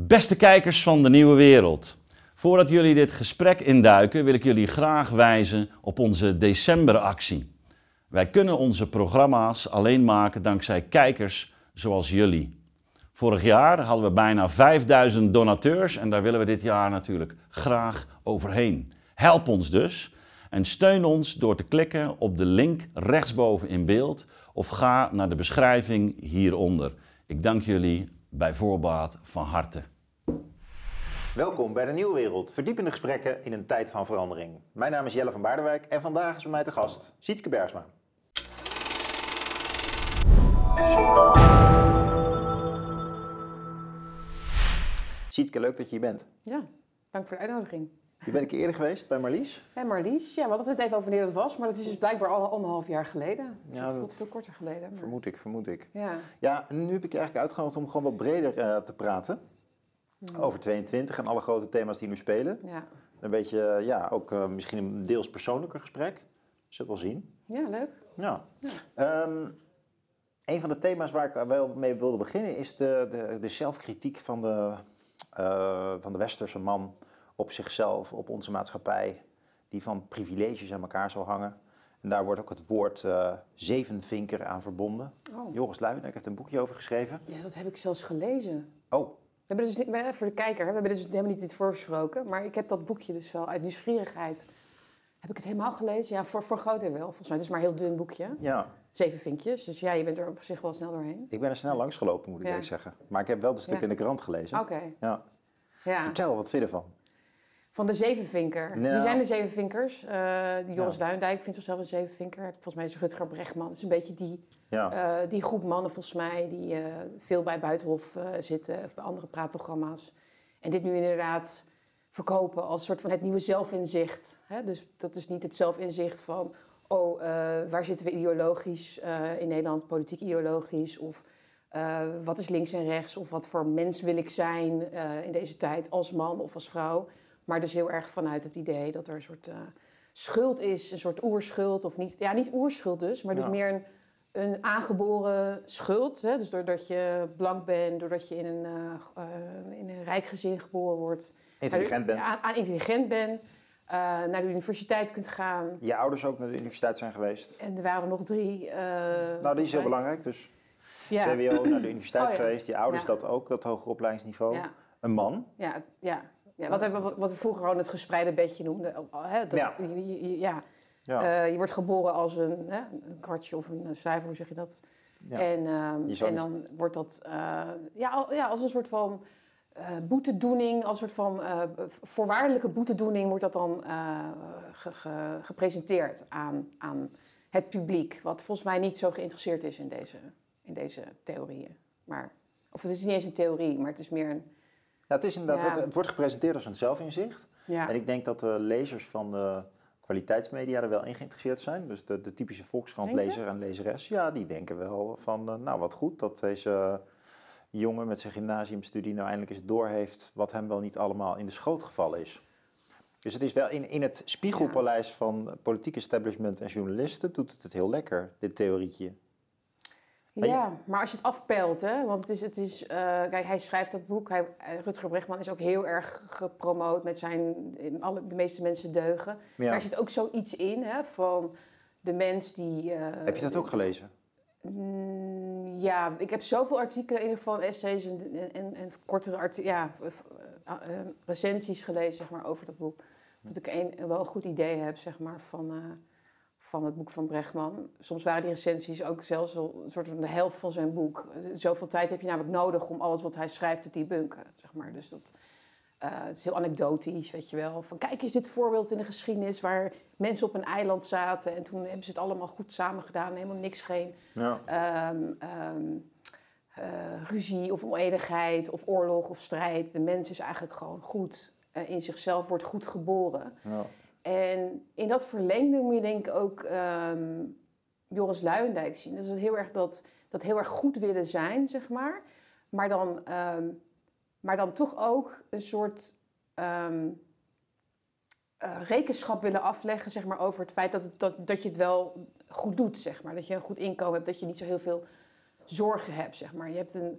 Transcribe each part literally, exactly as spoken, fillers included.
Beste kijkers van De Nieuwe Wereld. Voordat jullie dit gesprek induiken wil ik jullie graag wijzen op onze decemberactie. Wij kunnen onze programma's alleen maken dankzij kijkers zoals jullie. Vorig jaar hadden we bijna vijfduizend donateurs en daar willen we dit jaar natuurlijk graag overheen. Help ons dus en steun ons door te klikken op de link rechtsboven in beeld of ga naar de beschrijving hieronder. Ik dank jullie bij voorbaat van harte. Welkom bij De Nieuwe Wereld, verdiepende gesprekken in een tijd van verandering. Mijn naam is Jelle van Baardenwijk en vandaag is bij mij te gast Sietske Bergsma. Sietske, leuk dat je hier bent. Ja, dank voor de uitnodiging. Je bent een keer eerder geweest bij Marlies? En Marlies, ja, we hadden het net even over wanneer dat was, maar dat is dus blijkbaar al anderhalf jaar geleden. Dus Ja, het dat voelt veel korter geleden. Maar... Vermoed ik, vermoed ik. Ja. Ja, en nu heb ik je eigenlijk uitgenodigd om gewoon wat breder uh, te praten. Hmm. Over tweeëntwintig en alle grote thema's die nu spelen. Ja, Een beetje, uh, ja, ook uh, misschien een deels persoonlijker gesprek. Zullen we wel zien. ja leuk. Ja. Ja. Um, een van de thema's waar ik wel mee wilde beginnen is de, de, de zelfkritiek van de, uh, van de westerse man op zichzelf, op onze maatschappij, die van privileges aan elkaar zal hangen. En daar wordt ook het woord uh, zevenvinker aan verbonden. Oh. Joris Luijendijk heeft een boekje over geschreven. Ja, dat heb ik zelfs gelezen. Oh, We hebben dus niet, maar voor de kijker, we hebben dus helemaal niet dit voorgesproken, maar ik heb dat boekje dus wel uit nieuwsgierigheid. Heb ik het helemaal gelezen? Ja, voor, voor groot deel wel. Volgens mij, het is maar een heel dun boekje. ja. Zeven vinkjes, dus ja, je bent er op zich wel snel doorheen. Ik ben er snel langs gelopen, moet ik Ja. eerlijk zeggen. Maar ik heb wel de stuk Ja. in de krant gelezen. Oké. Ja. Ja. Vertel, wat vind je ervan? Van de zevenvinker. Nou. Wie zijn de zevenvinkers? Uh, Joris Ja. Luijendijk vindt zichzelf een zevenvinker. Volgens mij is Rutger Bregman. Het is een beetje die, Ja. uh, die groep mannen volgens mij die uh, veel bij Buitenhof uh, zitten of bij andere praatprogramma's. En dit nu inderdaad verkopen als een soort van het nieuwe zelfinzicht. Hè? Dus dat is niet het zelfinzicht van, oh, uh, waar zitten we ideologisch uh, in Nederland, politiek ideologisch, of uh, wat is links en rechts, of wat voor mens wil ik zijn uh, in deze tijd als man of als vrouw. Maar dus heel erg vanuit het idee dat er een soort uh, schuld is, een soort oerschuld, of niet, ja, niet oerschuld dus, maar dus Ja. meer een, een aangeboren schuld. Hè? Dus doordat je blank bent, doordat je in een, uh, uh, in een rijk gezin geboren wordt. Intelligent bent. Aan, aan intelligent bent, uh, naar de universiteit kunt gaan. Je ouders ook naar de universiteit zijn geweest. En er waren er nog drie. Uh, Nou, die is heel belangrijk. Dus ja. C W O naar de universiteit Oh, ja. geweest. Je ouders Ja. dat ook, dat hoger opleidingsniveau. Ja. Een man. Ja, ja. ja wat, wat, wat we vroeger gewoon het gespreide bedje noemden. Hè? Dat, Ja. je, je- ja. Ja. Uh, je wordt geboren als een, hè, een kwartje of een cijfer, hoe zeg je dat? Ja. En, um, Je zou en niet- dan wordt dat uh, ja, al, ja, als een soort van uh, boetedoening, als een soort van uh, voorwaardelijke boetedoening wordt dat dan uh, ge, ge, gepresenteerd aan, aan het publiek. Wat volgens mij niet zo geïnteresseerd is in deze, in deze theorieën. Maar, of het is niet eens een theorie, maar het is meer een... Ja, het, is inderdaad, Ja. het, het wordt gepresenteerd als een zelfinzicht. Ja, En ik denk dat de lezers van de kwaliteitsmedia er wel in geïnteresseerd zijn. Dus de, de typische Volkskrant-lezer en lezeres, ja, die denken wel van, uh, nou wat goed dat deze jongen met zijn gymnasiumstudie nou eindelijk eens doorheeft wat hem wel niet allemaal in de schoot gevallen is. Dus het is wel in, in het spiegelpaleis van politiek establishment en journalisten doet het het heel lekker, dit theorietje. Maar je- ja, maar als je het afpelt, hè, want het is, het is uh, kijk, hij schrijft dat boek, hij, Rutger Bregman is ook heel erg gepromoot met zijn, alle, de meeste mensen deugen. Ja. Maar er zit ook zoiets in, hè, van de mens die... Uh, Heb je dat ook gelezen? Mm, ja, ik heb zoveel artikelen, in ieder geval essays en, en, en kortere arti- ja, uh, uh, recensies gelezen zeg maar, over dat boek. Dat ik een, wel een goed idee heb zeg maar, van, uh, van het boek van Bregman. Soms waren die recensies ook zelfs al een soort van de helft van zijn boek. Zoveel tijd heb je namelijk nodig om alles wat hij schrijft te debunken. Zeg maar. Dus dat... Uh, het is heel anekdotisch, weet je wel. Van kijk eens dit voorbeeld in de geschiedenis waar mensen op een eiland zaten en toen hebben ze het allemaal goed samen gedaan, helemaal niks, geen Ja. um, um, uh, ruzie of onenigheid of oorlog of strijd. De mens is eigenlijk gewoon goed uh, in zichzelf, wordt goed geboren. Ja. En in dat verlengde moet je denk ik ook um, Joris Luijendijk zien. Dat is heel erg dat, dat heel erg goed willen zijn, zeg maar. Maar dan... Um, Maar dan toch ook een soort um, uh, rekenschap willen afleggen zeg maar, over het feit dat, het, dat, dat je het wel goed doet. Zeg maar. Dat je een goed inkomen hebt, dat je niet zo heel veel zorgen hebt. Zeg maar. Je hebt een,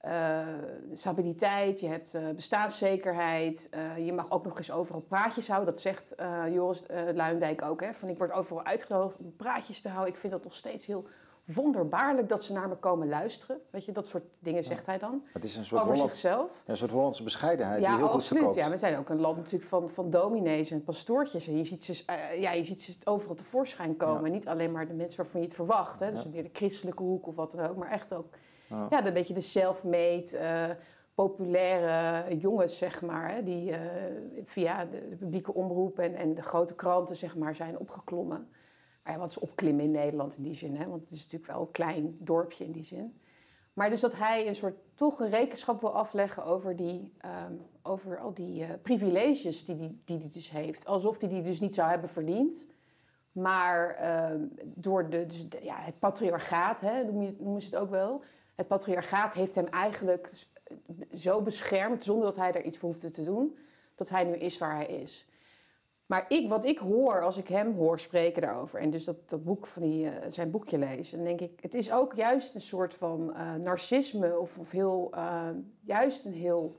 uh, stabiliteit, je hebt uh, bestaanszekerheid. Uh, je mag ook nog eens overal praatjes houden. Dat zegt uh, Joris uh, Luijendijk ook. Hè? Van, ik word overal uitgenodigd om praatjes te houden. Ik vind dat nog steeds heel wonderbaarlijk dat ze naar me komen luisteren. Weet je, dat soort dingen zegt ja. hij dan. Het is een soort over Holland, zichzelf. Een soort Hollandse bescheidenheid ja, die heel absoluut, goed verkoopt. Ja, we zijn ook een land natuurlijk van, van dominees en pastoortjes. En je ziet ze, uh, ja, je ziet ze overal tevoorschijn komen. Ja. Niet alleen maar de mensen waarvan je het verwacht. Hè? Dus ja. meer de christelijke hoek of wat dan ook. Maar echt ook ja. Ja, een beetje de self-made, uh, populaire jongens, zeg maar. Hè? Die uh, via de, de publieke omroep en, en de grote kranten, zeg maar, zijn opgeklommen. Maar ja, wat is opklimmen in Nederland in die zin, hè? Want het is natuurlijk wel een klein dorpje in die zin. Maar dus dat hij een soort toch een rekenschap wil afleggen over, die, um, over al die uh, privileges die hij die, die dus heeft. Alsof hij die dus niet zou hebben verdiend. Maar uh, door de, dus de, ja, het patriarchaat, hè, noemen ze het ook wel. Het patriarchaat heeft hem eigenlijk zo beschermd, zonder dat hij daar iets voor hoefde te doen, dat hij nu is waar hij is. Maar ik, wat ik hoor als ik hem hoor spreken daarover, en dus dat, dat boek van die, uh, zijn boekje lees, dan denk ik, het is ook juist een soort van uh, narcisme, of, of heel, uh, juist een heel,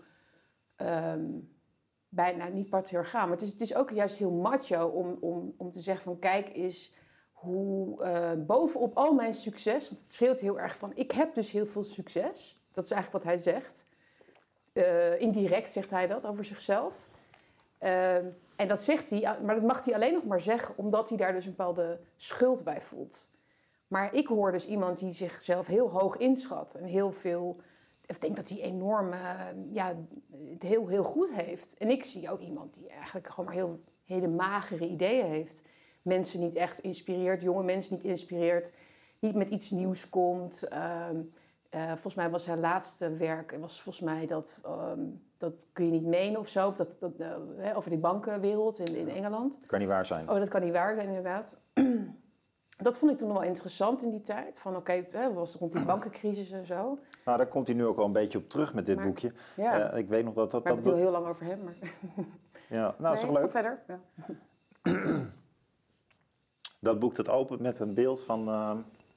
um, bijna niet patriarchaal, maar het is, het is ook juist heel macho om, om, om te zeggen van, kijk eens hoe uh, bovenop al mijn succes, want het scheelt heel erg van, ik heb dus heel veel succes, dat is eigenlijk wat hij zegt. Uh, indirect zegt hij dat over zichzelf. Uh, en dat zegt hij, maar dat mag hij alleen nog maar zeggen omdat hij daar dus een bepaalde schuld bij voelt. Maar ik hoor dus iemand die zichzelf heel hoog inschat en heel veel, ik denk dat hij enorm, uh, ja, het heel, heel goed heeft. En ik zie ook iemand die eigenlijk gewoon maar heel, hele magere ideeën heeft. Mensen niet echt inspireert, jonge mensen niet inspireert, niet met iets nieuws komt. Uh, uh, volgens mij was zijn laatste werk, was volgens mij dat... Um, dat kun je niet menen of zo, of dat, dat, uh, over die bankenwereld in, in Engeland. Dat kan niet waar zijn. Oh, dat kan niet waar zijn, inderdaad. Dat vond ik toen nog wel interessant in die tijd. Van oké, okay, was het rond die bankencrisis en zo. Nou, daar komt hij nu ook al een beetje op terug met dit maar, boekje. Ja. Uh, ik weet nog dat dat... Maar dat ik wil heel lang over hem. Maar... Ja, nou, nee, is toch leuk? verder. Ja. Dat boek dat opent met een beeld van... Uh,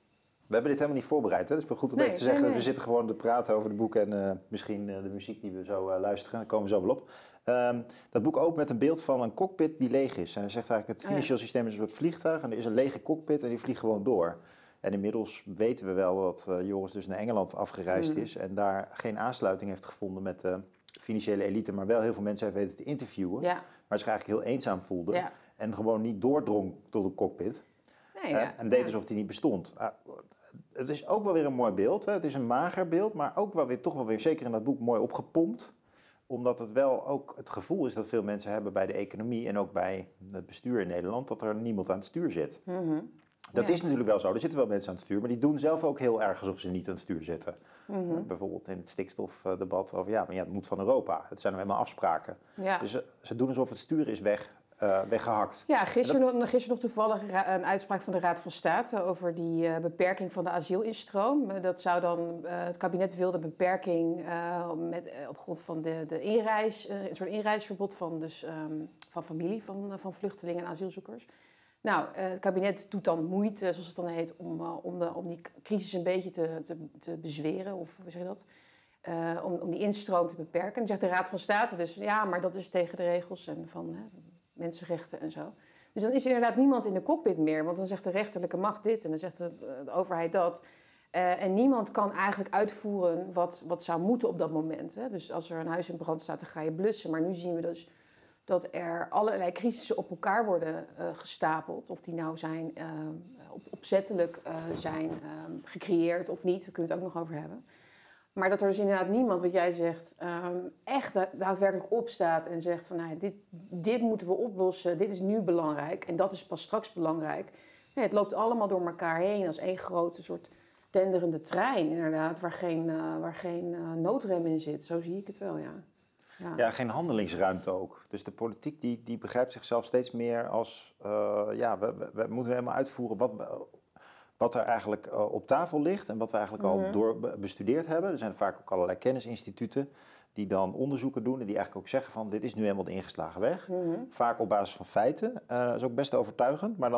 we hebben dit helemaal niet voorbereid, hè? Dus het is goed om nee, even te zeggen. Nee, nee. We zitten gewoon te praten over de boeken en uh, misschien uh, de muziek die we zo uh, luisteren. Daar komen we zo wel op. Um, dat boek opent met een beeld van een cockpit die leeg is. En hij zegt eigenlijk, het financieel oh, ja. systeem is een soort vliegtuig en er is een lege cockpit en die vliegt gewoon door. En inmiddels weten we wel dat uh, Joris dus naar Engeland afgereisd mm. is en daar geen aansluiting heeft gevonden met de financiële elite, maar wel heel veel mensen heeft weten te interviewen. Ja. Maar zich eigenlijk heel eenzaam voelde ja. en gewoon niet doordrong tot een cockpit. Nee, ja. uh, en deed ja. alsof die niet bestond. Uh, het is ook wel weer een mooi beeld. Hè? Het is een mager beeld, maar ook wel weer, toch wel weer, zeker in dat boek, mooi opgepompt. Omdat het wel ook het gevoel is dat veel mensen hebben bij de economie en ook bij het bestuur in Nederland, dat er niemand aan het stuur zit. Mm-hmm. Dat ja. is natuurlijk wel zo. Er zitten wel mensen aan het stuur, maar die doen zelf ook heel erg alsof ze niet aan het stuur zitten. Mm-hmm. Bijvoorbeeld in het stikstofdebat over, ja, maar ja, het moet van Europa. Het zijn nou helemaal afspraken. Ja. Dus ze, ze doen alsof het stuur is weg. Uh, weggehakt. Ja, gisteren, dat... nog, gisteren nog toevallig een uitspraak van de Raad van State over die uh, beperking van de asielinstroom. Dat zou dan, uh, het kabinet wilde een beperking uh, met, uh, op grond van de, de inreis, uh, een soort inreisverbod van, dus, um, van familie van, uh, van vluchtelingen en asielzoekers. Nou, uh, het kabinet doet dan moeite, zoals het dan heet, om, uh, om, de, om die crisis een beetje te, te, te bezweren, of hoe zeg je dat? Uh, om, om die instroom te beperken. En dan zegt de Raad van State dus, ja, maar dat is tegen de regels en van... Uh, mensenrechten en zo. Dus dan is er inderdaad niemand in de cockpit meer. Want dan zegt de rechterlijke macht dit en dan zegt de, de overheid dat. Uh, en niemand kan eigenlijk uitvoeren wat, wat zou moeten op dat moment. Hè? Dus als er een huis in brand staat, dan ga je blussen. Maar nu zien we dus dat er allerlei crisissen op elkaar worden uh, gestapeld. Of die nou zijn, uh, op, opzettelijk uh, zijn uh, gecreëerd of niet. Daar kunnen we het ook nog over hebben. Maar dat er dus inderdaad niemand, wat jij zegt, um, echt da- daadwerkelijk opstaat en zegt van nou, dit, dit moeten we oplossen, dit is nu belangrijk en dat is pas straks belangrijk. Nee, het loopt allemaal door elkaar heen als één grote soort denderende trein inderdaad, waar geen, uh, waar geen uh, noodrem in zit. Zo zie ik het wel, ja. Ja, ja geen handelingsruimte ook. Dus de politiek die, die begrijpt zichzelf steeds meer als, uh, ja, we, we, we moeten helemaal uitvoeren wat we... Wat er eigenlijk uh, op tafel ligt en wat we eigenlijk mm-hmm. al door bestudeerd hebben. Er zijn vaak ook allerlei kennisinstituten die dan onderzoeken doen en die eigenlijk ook zeggen van dit is nu helemaal de ingeslagen weg. Mm-hmm. Vaak op basis van feiten. Uh, dat is ook best overtuigend, maar dan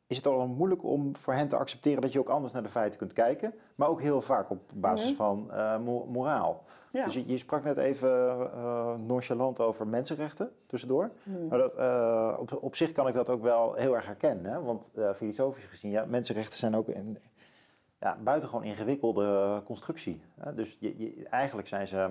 is het al moeilijk om voor hen te accepteren dat je ook anders naar de feiten kunt kijken. Maar ook heel vaak op basis Mm-hmm. van uh, mo- moraal. Ja. Dus je, je sprak net even uh, nonchalant over mensenrechten tussendoor. Mm. Maar dat, uh, op, op zich kan ik dat ook wel heel erg herkennen. Hè? Want uh, filosofisch gezien, ja, mensenrechten zijn ook een ja, buitengewoon ingewikkelde constructie. Hè? Dus je, je, eigenlijk zijn ze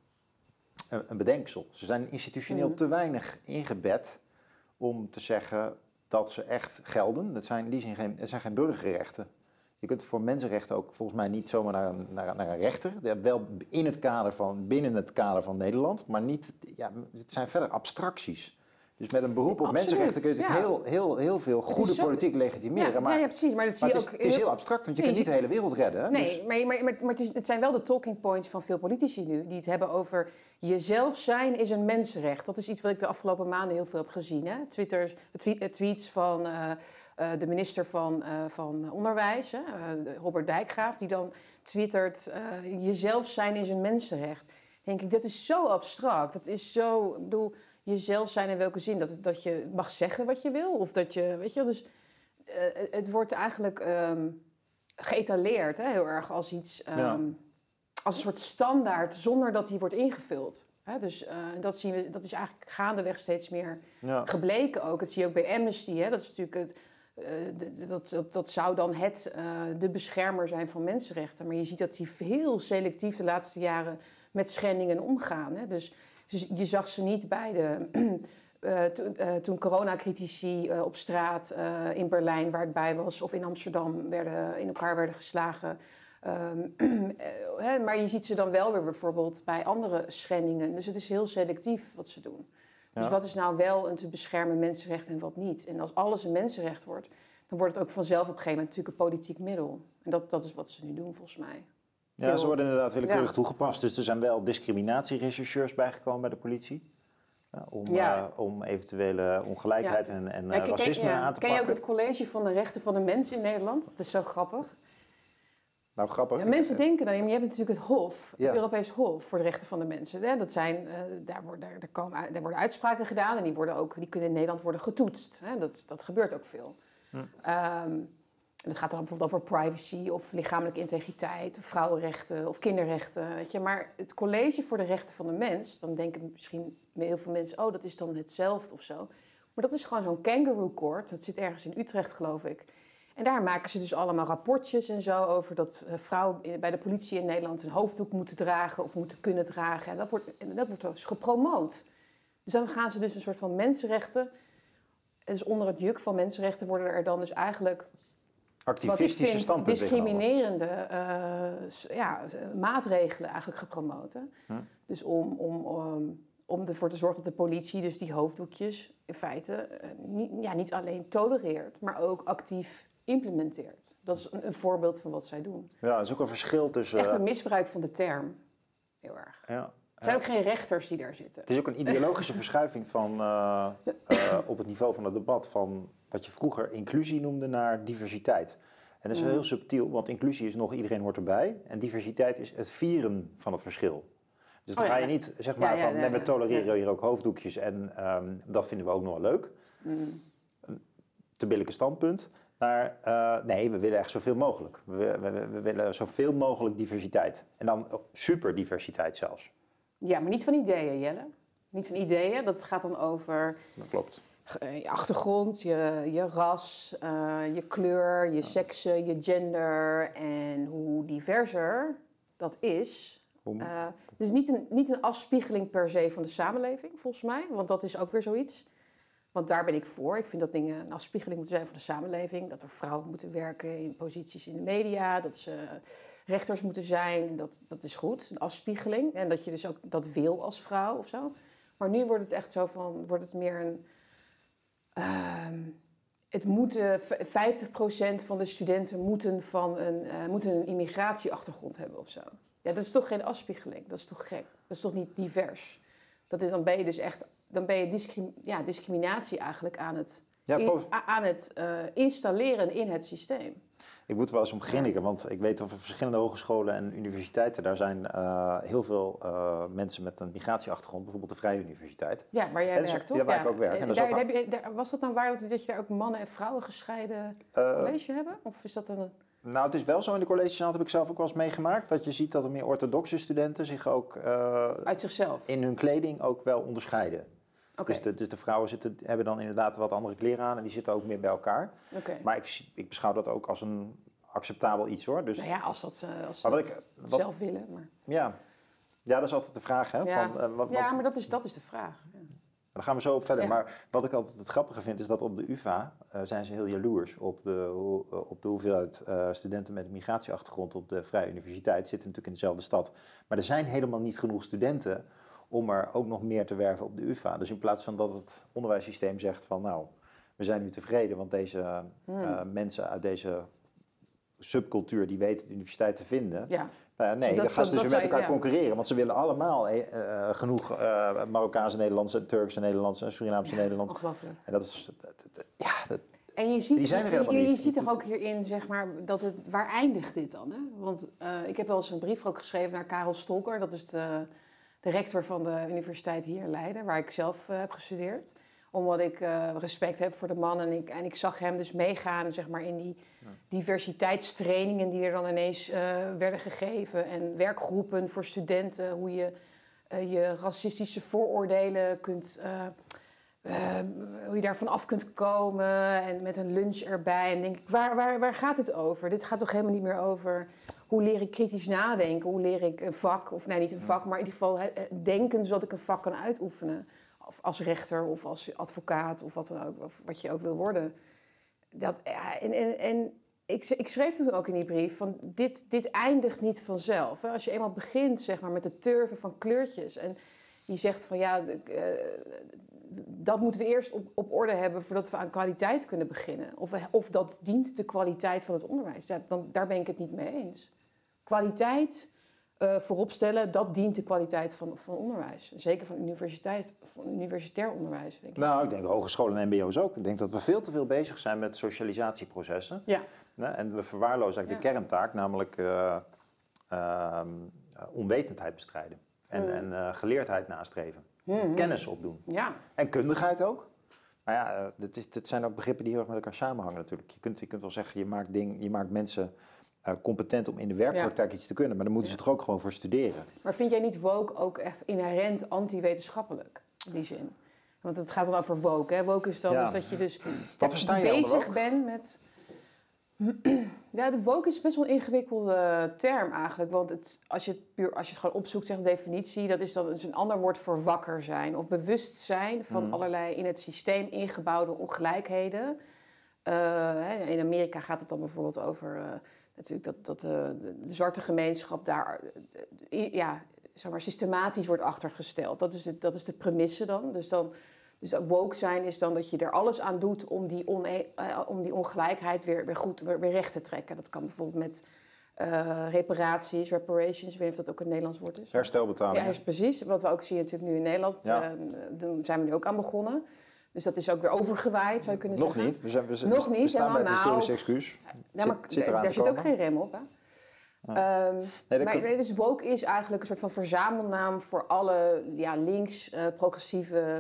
een, een bedenksel. Ze zijn institutioneel Mm. te weinig ingebed om te zeggen dat ze echt gelden. Dat zijn in die zin geen, het zijn geen burgerrechten. Je kunt voor mensenrechten ook volgens mij niet zomaar naar een, naar, naar een rechter. Wel in het kader van, binnen het kader van Nederland, maar niet, ja, het zijn verder abstracties. Dus met een beroep op Absoluut, mensenrechten kun je ja. heel, heel, heel veel goede zo- politiek legitimeren. Ja, maar ja, ja, precies. Maar dat zie maar je het, is, ook het is heel abstract, want je Nee, kunt je niet de hele wereld redden. Hè? Nee, Dus, maar, maar, maar, maar het, is, het zijn wel de talking points van veel politici nu. Die het hebben over jezelf zijn is een mensenrecht. Dat is iets wat ik de afgelopen maanden heel veel heb gezien. Hè? Twitter, tweet, tweets van uh, uh, de minister van, uh, van Onderwijs, hè? Uh, Robert Dijkgraaf, die dan twittert, uh, jezelf zijn is een mensenrecht. Dan denk ik, dat is zo abstract. Dat is zo, ik bedoel, jezelf zijn in welke zin? Dat, dat je mag zeggen wat je wil? Of dat je, weet je, dus uh, het wordt eigenlijk um, geëtaleerd, hè, heel erg als iets, um, Ja. als een soort standaard, zonder dat die wordt ingevuld. Hè, dus uh, dat, zien we, dat is eigenlijk gaandeweg steeds meer ja. gebleken ook. Dat zie je ook bij Amnesty, hè, dat is natuurlijk het, uh, de, dat, dat, dat zou dan het, uh, de beschermer zijn van mensenrechten. Maar je ziet dat die heel selectief de laatste jaren met schendingen omgaan. Hè. Dus, dus je zag ze niet bij de... Uh, to, uh, toen coronacritici uh, op straat uh, in Berlijn, waar ik bij was, of in Amsterdam werden, in elkaar werden geslagen. Um, uh, hè, maar je ziet ze dan wel weer bijvoorbeeld bij andere schendingen. Dus het is heel selectief wat ze doen. Dus Ja. wat is nou wel een te beschermen mensenrecht en wat niet? En als alles een mensenrecht wordt, dan wordt het ook vanzelf op een gegeven moment natuurlijk een politiek middel. En dat, dat is wat ze nu doen volgens mij. Ja, Veel- ze worden inderdaad willekeurig Ja. toegepast. Dus er zijn wel discriminatierechercheurs bijgekomen bij de politie. Ja, om, Ja. uh, om eventuele ongelijkheid Ja. en, en Ja, uh, ken- racisme ken, ja. aan te Ken je ook pakken. het college van de rechten van de mens in Nederland? Dat is zo grappig. Nou, grappig. Ja, mensen denken dan, je hebt natuurlijk het Hof, Ja. het Europees Hof voor de rechten van de mensen. Hè? Dat zijn, uh, daar, worden, daar, daar, komen, uit- daar worden uitspraken gedaan en die, worden ook, die kunnen in Nederland worden getoetst. Hè? Dat, dat gebeurt ook veel. Hm. Um, en dat gaat dan bijvoorbeeld over privacy of lichamelijke integriteit, of vrouwenrechten of kinderrechten. Weet je? Maar het College voor de Rechten van de Mens, dan denken misschien heel veel mensen, oh, dat is dan hetzelfde of zo. Maar dat is gewoon zo'n kangaroo court, dat zit ergens in Utrecht, geloof ik. En daar maken ze dus allemaal rapportjes en zo over dat uh, vrouwen bij de politie in Nederland een hoofddoek moeten dragen of moeten kunnen dragen. En dat wordt, en dat wordt dus gepromoot. Dus dan gaan ze dus een soort van mensenrechten. Dus onder het juk van mensenrechten worden er dan dus eigenlijk, wat ik Activistische vind, standpunten genomen. discriminerende uh, s- ja, maatregelen eigenlijk gepromoot. Hè? Hm. Dus om, om, om, om ervoor te zorgen dat de politie dus die hoofddoekjes in feite uh, niet, ja, niet alleen tolereert, maar ook actief implementeert. Dat is een, een voorbeeld van wat zij doen. Ja, er is ook een verschil tussen... Echt een misbruik van de term. Heel erg. ja, Het zijn ook geen rechters die daar zitten. Het is ook een ideologische verschuiving van, uh, uh, op het niveau van het debat van wat je vroeger inclusie noemde naar diversiteit. En dat is wel heel subtiel, want inclusie is nog iedereen hoort erbij. En diversiteit is het vieren van het verschil. Dus dan Oh, ja, ga je ja. niet zeg maar Ja, ja, van, ja, nee, we ja. tolereren Ja. hier ook hoofddoekjes en um, dat vinden we ook nog wel leuk. Mm. Een te billijke standpunt. Maar uh, nee, we willen echt zoveel mogelijk. We, willen- we, we, we willen zoveel mogelijk diversiteit. En dan oh, superdiversiteit zelfs. Ja, maar niet van ideeën, Jelle. Niet van ideeën. Dat gaat dan over Dat klopt. uh, je achtergrond, je, je ras, uh, je kleur, je sekse, je gender. En hoe diverser dat is. Hoe- Uh, dus niet een, niet een afspiegeling per se van de samenleving, volgens mij. Want dat is ook weer zoiets. Want daar ben ik voor. Ik vind dat dingen een afspiegeling moeten zijn van de samenleving. Dat er vrouwen moeten werken in posities in de media. Dat ze rechters moeten zijn. Dat, dat is goed, een afspiegeling. En dat je dus ook dat wil als vrouw of zo. Maar nu wordt het echt zo van, wordt het meer een... Uh, het moeten, vijftig procent van de studenten moeten, van een, uh, moeten een immigratieachtergrond hebben of zo. Ja, dat is toch geen afspiegeling? Dat is toch gek? Dat is toch niet divers? Dat is, dan ben je dus echt... Dan ben je discrim, ja, discriminatie eigenlijk aan het, Ja, in, po- a- aan het uh, installeren in het systeem. Ik moet er wel eens om grinniken, want ik weet over verschillende hogescholen en universiteiten. Daar zijn uh, heel veel uh, mensen met een migratieachtergrond, bijvoorbeeld de Vrije Universiteit. Ja, waar jij en werkt, toch? Ja, waar ja. ik ook werk. En dat daar, is ook... heb je, daar, was dat dan waar dat, dat je daar ook mannen en vrouwen gescheiden uh, college hebben? Of is dat een... Nou, het is wel zo in de collegezaal, heb ik zelf ook wel eens meegemaakt, dat je ziet dat er meer orthodoxe studenten zich ook uh, uit zichzelf in hun kleding ook wel onderscheiden. Okay. Dus, de, dus de vrouwen zitten, hebben dan inderdaad wat andere kleren aan en die zitten ook meer bij elkaar. Okay. Maar ik, ik beschouw dat ook als een acceptabel iets hoor. Dus, nou ja, als, dat, als ze dat ik, wat, zelf willen. Maar... Ja. ja, dat is altijd de vraag. Hè, ja, van, uh, wat, ja wat, maar dat is, dat is de vraag. Ja. Dan gaan we zo op verder. Ja. Maar wat ik altijd het grappige vind is dat op de U vA uh, zijn ze heel jaloers op de, uh, op de hoeveelheid uh, studenten met een migratieachtergrond op de Vrije Universiteit. Zitten natuurlijk in dezelfde stad. Maar er zijn helemaal niet genoeg studenten om er ook nog meer te werven op de U vA. Dus in plaats van dat het onderwijssysteem zegt van nou, we zijn nu tevreden, want deze hmm. uh, mensen uit deze subcultuur die weten de universiteit te vinden. Ja. Uh, nee, dat, dan gaan ze dus dat, met dat elkaar ja. concurreren. Want ze willen allemaal uh, genoeg uh, Marokkaanse Nederlandse, Turkse Nederlandse en Surinaamse ja, Nederlandse. Ongelooflijk. En dat is... Dat, dat, ja, dat, en je ziet, die zijn er je, helemaal je, je niet. ziet toch ook hierin, zeg maar, dat het... Waar eindigt dit dan? Hè? Want uh, ik heb wel eens een brief ook geschreven naar Karel Stolker. Dat is de, de rector van de universiteit hier in Leiden, waar ik zelf uh, heb gestudeerd. Omdat ik uh, respect heb voor de man. En ik, en ik zag hem dus meegaan, zeg maar, in die ja. diversiteitstrainingen die er dan ineens uh, werden gegeven. En werkgroepen voor studenten. Hoe je uh, je racistische vooroordelen kunt... Uh, uh, hoe je daarvan af kunt komen. En met een lunch erbij. En denk ik, waar, waar, waar gaat het over? Dit gaat toch helemaal niet meer over... Hoe leer ik kritisch nadenken? Hoe leer ik een vak? Of nee, niet een vak, maar in ieder geval denken... zodat ik een vak kan uitoefenen. Of als rechter of als advocaat of wat dan ook, of wat je ook wil worden. Dat, ja, en en, en ik, ik schreef toen ook in die brief van dit, dit eindigt niet vanzelf. Hè. Als je eenmaal begint zeg maar, met het turven van kleurtjes en je zegt van ja, de, uh, dat moeten we eerst op, op orde hebben voordat we aan kwaliteit kunnen beginnen. Of, of dat dient de kwaliteit van het onderwijs. Ja, dan, daar ben ik het niet mee eens. Kwaliteit... Uh, vooropstellen, dat dient de kwaliteit van, van onderwijs. Zeker van, universiteit, van universitair onderwijs, denk ik. Nou, ik denk hogescholen en mbo's ook. Ik denk dat we veel te veel bezig zijn met socialisatieprocessen. Ja. Nee, en we verwaarlozen eigenlijk ja. de kerntaak, namelijk uh, uh, onwetendheid bestrijden. En, mm. en uh, geleerdheid nastreven. Mm-hmm. Kennis opdoen. Ja. En kundigheid ook. Maar ja, uh, dit, is, dit zijn ook begrippen die heel erg met elkaar samenhangen natuurlijk. Je kunt, je kunt wel zeggen, je maakt, ding, je maakt mensen... Uh, competent om in de werkpraktijk ja. iets te kunnen. Maar dan moeten ze ja. toch ook gewoon voor studeren. Maar vind jij niet woke ook echt inherent anti-wetenschappelijk? In die zin. Want het gaat dan over woke. Hè? Woke is dan ja. dus dat je dus Wat versta je bezig bent met... Ja, de woke is best wel een ingewikkelde term eigenlijk. Want het, als, je het puur, als je het gewoon opzoekt, zegt de definitie... dat is dan dus een ander woord voor wakker zijn. Of bewust zijn van mm. allerlei in het systeem ingebouwde ongelijkheden. Uh, in Amerika gaat het dan bijvoorbeeld over... Uh, Natuurlijk dat, dat de, de zwarte gemeenschap daar ja, zeg maar, systematisch wordt achtergesteld. Dat is, de, dat is de premisse dan. Dus, dan. dus woke zijn is dan dat je er alles aan doet om die, one, uh, om die ongelijkheid weer, weer goed weer, weer recht te trekken. Dat kan bijvoorbeeld met uh, reparaties, reparations. Ik weet niet of dat ook een Nederlands woord is. Herstelbetaling. Ja, precies. Wat we ook zien natuurlijk nu in Nederland. Ja. Uh, daar zijn we nu ook aan begonnen. Dus dat is ook weer overgewaaid, zou je kunnen Nog zeggen. Niet. We, zijn, we, Nog niet. we staan bij het nou, historisch excuus. Nou, maar zit, zit daar zit ook geen rem op, hè? Ja. Um, nee, maar kun... dus woke is eigenlijk een soort van verzamelnaam voor alle ja, links, uh, progressieve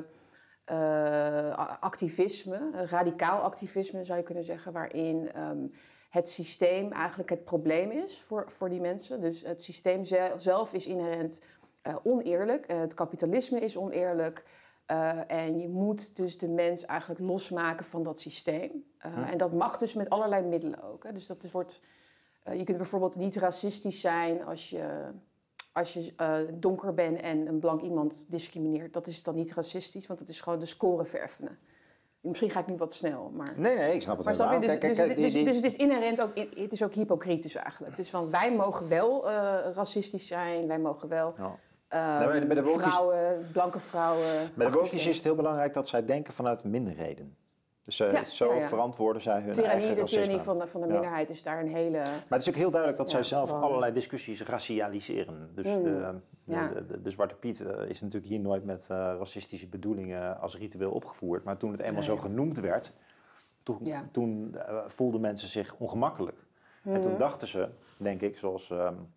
uh, activisme, uh, radicaal activisme zou je kunnen zeggen, waarin um, het systeem eigenlijk het probleem is voor, voor die mensen. Dus het systeem zelf, zelf is inherent uh, oneerlijk, uh, het kapitalisme is oneerlijk. Uh, en je moet dus de mens eigenlijk losmaken van dat systeem. Uh, hm. En dat mag dus met allerlei middelen ook. Hè. Dus dat is, wordt, uh, je kunt bijvoorbeeld niet racistisch zijn als je, als je uh, donker bent en een blank iemand discrimineert. Dat is dan niet racistisch, want dat is gewoon de score vereffenen. Misschien ga ik nu wat snel, maar... Nee, nee, ik snap het helemaal. Dus, dus, dus, dus, dus het is inherent ook, het is ook hypocrietisch eigenlijk. Dus van, wij mogen wel uh, racistisch zijn, wij mogen wel... Ja. Uh, nee, bij de wokies, vrouwen, blanke vrouwen. Bij de wokies is het heel belangrijk dat zij denken vanuit minderheden. Dus uh, ja, zo ja, ja. verantwoorden zij hun tyrannie, eigen racisme. De tyrannie van de, van de minderheid ja. is daar een hele... Maar het is ook heel duidelijk dat ja, zij zelf gewoon... allerlei discussies racialiseren. Dus mm. de, de, ja. de, de, de Zwarte Piet uh, is natuurlijk hier nooit met uh, racistische bedoelingen als ritueel opgevoerd. Maar toen het eenmaal nee. zo genoemd werd, toen, ja. toen uh, voelden mensen zich ongemakkelijk. Mm. En toen dachten ze, denk ik, zoals um,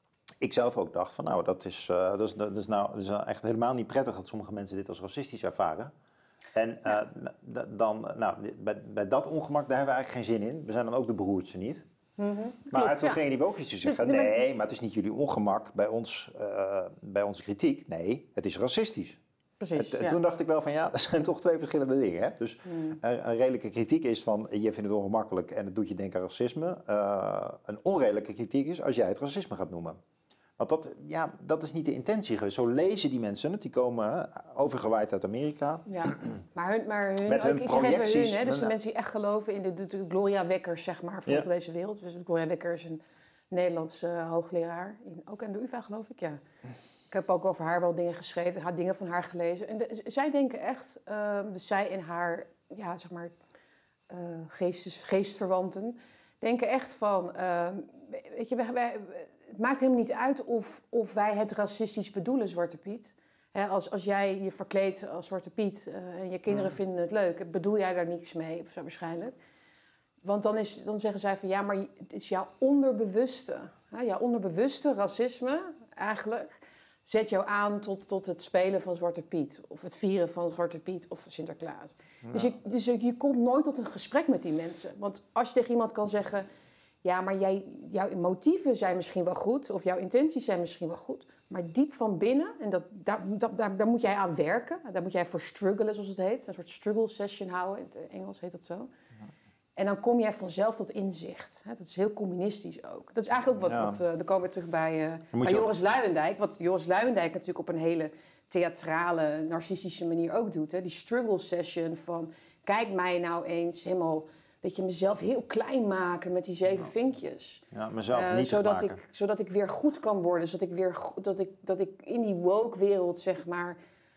ik zelf ook dacht, van nou, dat is, uh, dat, is, dat, is nou, dat is nou echt helemaal niet prettig dat sommige mensen dit als racistisch ervaren. En uh, d- dan, nou, bij, bij dat ongemak, daar hebben we eigenlijk geen zin in. We zijn dan ook de beroerdste niet. Mm-hmm. Maar Klopt, toen ja. gingen die wokejes zeggen, nee, maar het is niet jullie ongemak bij, ons, uh, bij onze kritiek. Nee, het is racistisch. Precies, het, ja. Toen dacht ik wel van ja, dat zijn toch twee verschillende dingen. Hè? Dus mm. een, een redelijke kritiek is van je vindt het ongemakkelijk en het doet je denken aan racisme. Uh, een onredelijke kritiek is als jij het racisme gaat noemen. Want dat, ja, dat is niet de intentie geweest. Zo lezen die mensen het. Die komen overgewaaid uit Amerika. Ja, maar hun, maar hun, Met hun ook, ik zeg even hun, hè, dus nou, de mensen die echt geloven in de, de, de Gloria Wekkers, zeg maar, van ja. deze wereld. Dus Gloria Wekkers is een Nederlandse uh, hoogleraar, in, ook aan de U vA geloof ik, ja. Ik heb ook over haar wel dingen geschreven, ik heb dingen van haar gelezen. En de, zij denken echt, uh, dus zij en haar, ja, zeg maar, uh, geestes, geestverwanten, denken echt van, uh, weet je, wij, wij, het maakt helemaal niet uit of, of wij het racistisch bedoelen, Zwarte Piet. He, als, als jij je verkleedt als Zwarte Piet uh, en je kinderen mm. vinden het leuk, bedoel jij daar niks mee, of zo waarschijnlijk. Want dan, is, dan zeggen zij van ja, maar het is jouw onderbewuste, hè, jouw onderbewuste racisme eigenlijk zet jou aan tot, tot het spelen van Zwarte Piet of het vieren van Zwarte Piet of Sinterklaas. Ja. Dus, je, dus je komt nooit tot een gesprek met die mensen. Want als je tegen iemand kan zeggen, ja, maar jij, jouw motieven zijn misschien wel goed of jouw intenties zijn misschien wel goed, maar diep van binnen, en dat, daar, daar, daar, daar moet jij aan werken, daar moet jij voor struggelen, zoals het heet, een soort struggle session houden, in het Engels heet dat zo. Ja. En dan kom jij vanzelf tot inzicht. Dat is heel communistisch ook. Dat is eigenlijk ook wat, ja. wat uh, dan komen we terug bij, uh, bij Joris ook... Luijendijk, wat Joris Luijendijk natuurlijk op een hele theatrale, narcistische manier ook doet. Hè? Die struggle session van, kijk mij nou eens helemaal, weet je, mezelf heel klein maken met die zeven ja. vinkjes. Ja, mezelf uh, niet zodat maken. Ik, zodat ik weer goed kan worden, zodat ik weer dat ik, dat ik in die woke-wereld, zeg maar,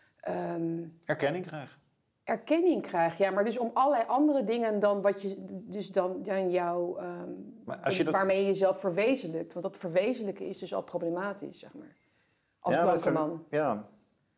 Um, erkenning krijg. Erkenning krijg, ja, maar dus om allerlei andere dingen dan wat je, dus dan, dan jouw, um, maar als je dat... waarmee je jezelf verwezenlijkt. Want dat verwezenlijken is dus al problematisch, zeg maar. Als ja, blanke ver... man. Ja.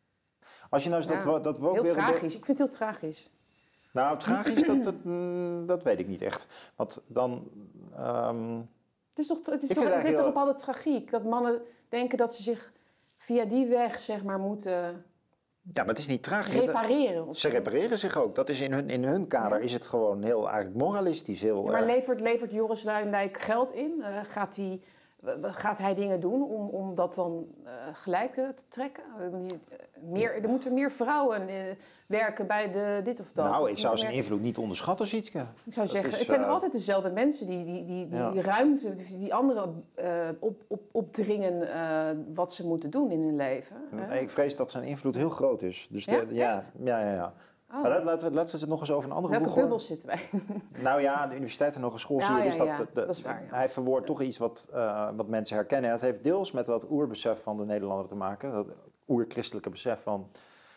Als je nou eens ja. dat, dat woke heel wereld... tragisch, ik vind het heel tragisch. Nou, tragisch, dat, dat, dat weet ik niet echt. Want dan... Um... Het is toch, het is toch, het is heel... toch op alle tragiek. Dat mannen denken dat ze zich via die weg, zeg maar, moeten... Ja, maar het is niet tragisch. Repareren. Ze repareren zich ook. Dat is in hun, in hun kader ja. is het gewoon heel eigenlijk moralistisch. Heel ja, maar erg... levert, levert Joris Luijendijk geld in? Uh, gaat, hij, uh, gaat hij dingen doen om, om dat dan uh, gelijk te trekken? Uh, meer, er moeten meer vrouwen uh, werken bij de dit of dat. Nou, of ik zou zijn meer... invloed niet onderschatten, Sietske. Ik zou zeggen, is, het zijn uh... altijd dezelfde mensen die die, die, die, ja. die ruimte, die anderen uh, op, op, opdringen uh, wat ze moeten doen in hun leven. Nee, ik vrees dat zijn invloed heel groot is. Dus ja? De, ja, ja, ja, ja. Oh. Maar laten we, laten we het nog eens over een andere Welke boeg. Welke bubbels zitten wij? Nou ja, aan de universiteit en hogeschool zie je ja, dus ja, dat, ja. dat, dat, dat is waar, ja. hij verwoordt toch iets wat, uh, wat mensen herkennen. En dat heeft deels met dat oerbesef van de Nederlander te maken. Dat oerchristelijke besef van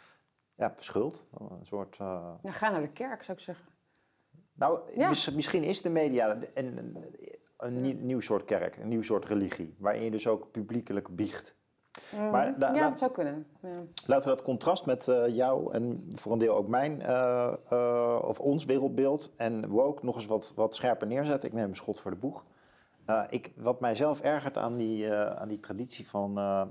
ja, schuld. Een soort... Uh... Ja, ga naar de kerk, zou ik zeggen. Nou, ja. mis, misschien is de media een, een, een ja. nieuw soort kerk, een nieuw soort religie. Waarin je dus ook publiekelijk biecht. Mm, maar da, ja, dat zou kunnen. Ja. Laten we dat contrast met uh, jou en voor een deel ook mijn uh, uh, of ons wereldbeeld en woke nog eens wat, wat scherper neerzetten. Ik neem een schot voor de boeg. Uh, ik, wat mij zelf ergert aan die, uh, aan die traditie van uh,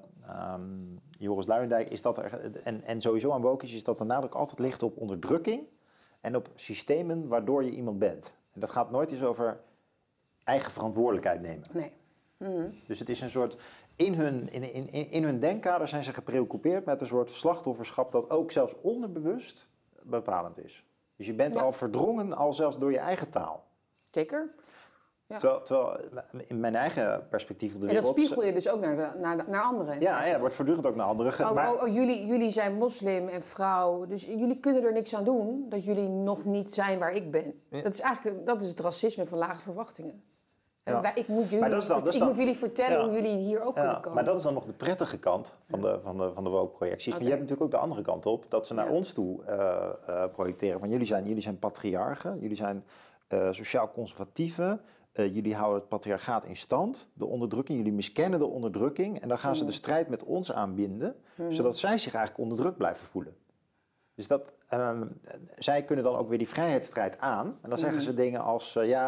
um, Joris Luijendijk is dat er, en, en sowieso aan woke is, is dat de nadruk altijd ligt op onderdrukking en op systemen waardoor je iemand bent. En dat gaat nooit eens over eigen verantwoordelijkheid nemen. Nee. Mm-hmm. Dus het is een soort... In hun, in, in, in hun denkkader zijn ze gepreoccupeerd met een soort slachtofferschap dat ook zelfs onderbewust bepalend is. Dus je bent ja. al verdrongen, al zelfs door je eigen taal. Zeker. Ja. Terwijl, terwijl in mijn eigen perspectief op de en wereld... En dat spiegel je dus ook naar, de, naar, naar anderen. Ja, ja, wordt voortdurend ook naar anderen. Ge- oh, maar... oh, oh, jullie, jullie zijn moslim en vrouw, dus jullie kunnen er niks aan doen dat jullie nog niet zijn waar ik ben. Ja. Dat is eigenlijk dat is het racisme van lage verwachtingen. Ja. Wij, ik moet jullie, dan, vert, ik dan, moet jullie vertellen ja. hoe jullie hier ook ja, kunnen komen. Maar dat is dan nog de prettige kant van de, van de, van de woke-projecties. Okay. Maar je hebt natuurlijk ook de andere kant op, dat ze naar ja. ons toe uh, uh, projecteren. Van jullie zijn, jullie zijn patriarchen, jullie zijn uh, sociaal conservatieven. Uh, jullie houden het patriarchaat in stand, de onderdrukking. Jullie miskennen de onderdrukking. En dan gaan mm. ze de strijd met ons aanbinden, mm. zodat zij zich eigenlijk onderdrukt blijven voelen. Dus dat, um, zij kunnen dan ook weer die vrijheidsstrijd aan. En dan zeggen mm. ze dingen als, uh, ja,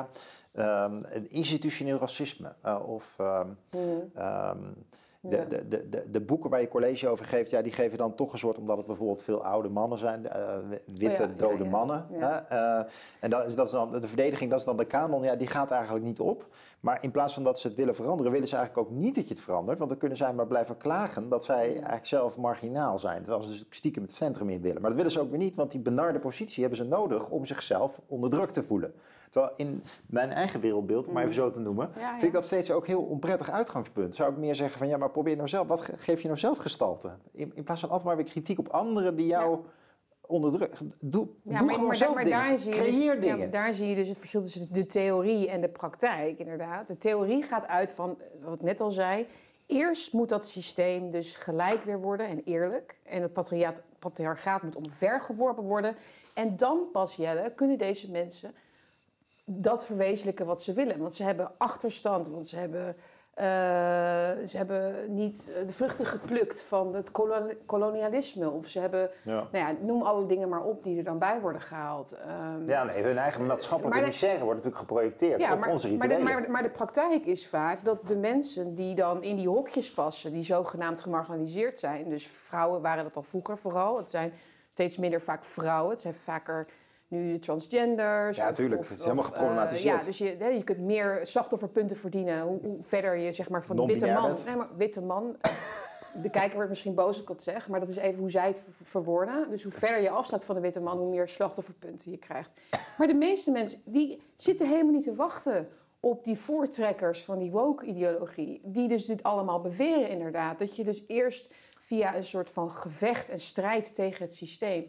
um, institutioneel racisme. Uh, of um, mm. um, de, ja. de, de, de, de boeken waar je college over geeft, ja, die geven dan toch een soort, omdat het bijvoorbeeld veel oude mannen zijn, uh, witte, oh ja, dode ja, ja. mannen. Ja. Uh, en dat is, dat is dan de verdediging, dat is dan de kanon, ja, die gaat eigenlijk niet op. Maar in plaats van dat ze het willen veranderen, willen ze eigenlijk ook niet dat je het verandert. Want dan kunnen zij maar blijven klagen dat zij eigenlijk zelf marginaal zijn. Terwijl ze dus stiekem het centrum in willen. Maar dat willen ze ook weer niet, want die benarde positie hebben ze nodig om zichzelf onderdrukt te voelen. Terwijl in mijn eigen wereldbeeld, om maar even zo te noemen, ja, ja. vind ik dat steeds ook heel onprettig uitgangspunt. Zou ik meer zeggen van, ja, maar probeer nou zelf, wat geef je nou zelf gestalte? In, in plaats van altijd maar weer kritiek op anderen die jou... Ja. onderdruk. Doe, ja, doe maar, gewoon maar, zelf maar dingen. Daar zie je Creëer dus, dingen. Ja, daar zie je dus het verschil tussen de theorie en de praktijk, inderdaad. De theorie gaat uit van, wat ik net al zei, eerst moet dat systeem dus gelijk weer worden en eerlijk. En het patriarchaat, patriarchaat moet omvergeworpen worden. En dan pas, Jelle, kunnen deze mensen dat verwezenlijken wat ze willen. Want ze hebben achterstand, want ze hebben... Uh, ze hebben niet de vruchten geplukt van het kolonialisme. Of ze hebben, ja. Nou ja, noem alle dingen maar op die er dan bij worden gehaald. Um, ja, nee, hun eigen maatschappelijke misère wordt natuurlijk geprojecteerd ja, op maar, onze maar rituelen. de, maar, maar de praktijk is vaak dat de mensen die dan in die hokjes passen, die zogenaamd gemarginaliseerd zijn, dus vrouwen waren dat al vroeger vooral, het zijn steeds minder vaak vrouwen, het zijn vaker... Nu de transgenders. Ja, natuurlijk. Het is helemaal geproblematiseerd. Uh, ja, dus je, hè, je kunt meer slachtofferpunten verdienen. Hoe, hoe verder je zeg maar van de witte man... Nee, maar witte man... de kijker wordt misschien boos als ik het zeg, maar dat is even hoe zij het verwoorden. Dus hoe verder je afstaat van de witte man, hoe meer slachtofferpunten je krijgt. Maar de meeste mensen, die zitten helemaal niet te wachten op die voortrekkers van die woke-ideologie. Die dus dit allemaal beweren inderdaad. Dat je dus eerst via een soort van gevecht en strijd tegen het systeem...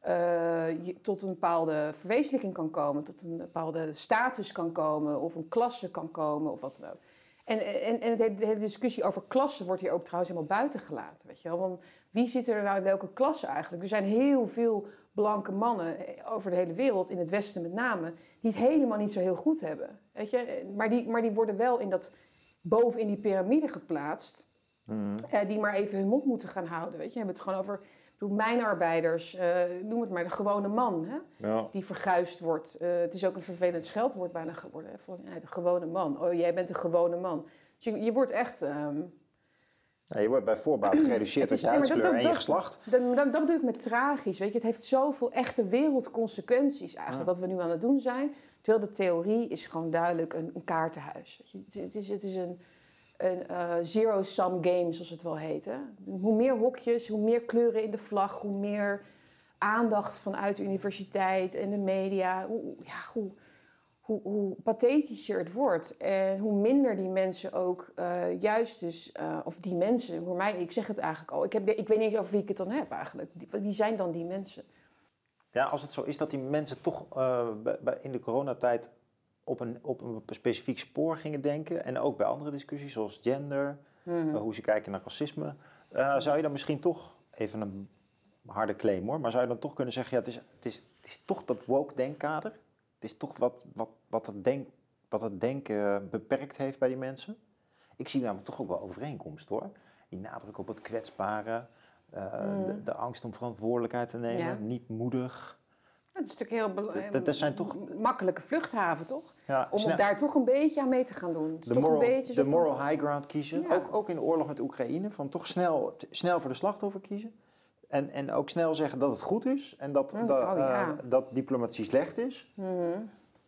Uh, je tot een bepaalde verwezenlijking kan komen, tot een bepaalde status kan komen of een klasse kan komen of wat dan ook. En, en, en de hele discussie over klassen wordt hier ook trouwens helemaal buiten gelaten. Weet je wel? Want wie zit er nou in welke klasse eigenlijk? Er zijn heel veel blanke mannen over de hele wereld, in het Westen met name, die het helemaal niet zo heel goed hebben. Weet je? Maar, die, maar die worden wel in dat, boven in die piramide geplaatst, mm. uh, die maar even hun mond moeten gaan houden. Weet je? We hebben het gewoon over... Mijnarbeiders, uh, noem het maar, de gewone man, hè? Ja. Die verguisd wordt. Uh, het is ook een vervelend scheldwoord bijna geworden. Hè? Van, ja, de gewone man. Oh, jij bent een gewone man. Dus je, je wordt echt... Um... Ja, je wordt bij voorbaat gereduceerd tot je huidskleur en je geslacht. Dat, dat, dat, dat bedoel ik met tragisch. Weet je? Het heeft zoveel echte wereldconsequenties eigenlijk, ja. wat we nu aan het doen zijn. Terwijl de theorie is gewoon duidelijk een, een kaartenhuis. Weet je? Het, het, is, het is een... Een uh, zero-sum game, zoals het wel heet. Hè? Hoe meer hokjes, hoe meer kleuren in de vlag... hoe meer aandacht vanuit de universiteit en de media... hoe, ja, hoe, hoe, hoe pathetischer het wordt. En hoe minder die mensen ook uh, juist dus... Uh, of die mensen, voor mij, ik zeg het eigenlijk al... Ik, heb, ik weet niet eens over wie ik het dan heb eigenlijk. Wie zijn dan die mensen? Ja, als het zo is dat die mensen toch uh, bij, in de coronatijd... Op een, op een specifiek spoor gingen denken. En ook bij andere discussies zoals gender, mm-hmm. uh, hoe ze kijken naar racisme. Uh, zou je dan misschien toch, even een harde claim hoor, maar zou je dan toch kunnen zeggen, ja, het, is, het, is, het is toch dat woke denkkader? Het is toch wat, wat, wat, het, denk, wat het denken beperkt heeft bij die mensen? Ik zie namelijk toch ook wel overeenkomst hoor. Die nadruk op het kwetsbare, uh, mm. de, de angst om verantwoordelijkheid te nemen, ja. niet moedig... Het is natuurlijk heel be- dat, dat zijn toch... makkelijke vluchthaven, toch? Ja, Om snel... daar toch een beetje aan mee te gaan doen. De moral, een beetje de moral van... high ground kiezen. Ja. Ook, ook in de oorlog met Oekraïne. Van toch snel, snel voor de slachtoffer kiezen. En, en ook snel zeggen dat het goed is. En dat, mm, dat, oh, ja. uh, dat diplomatie slecht is. Mm-hmm.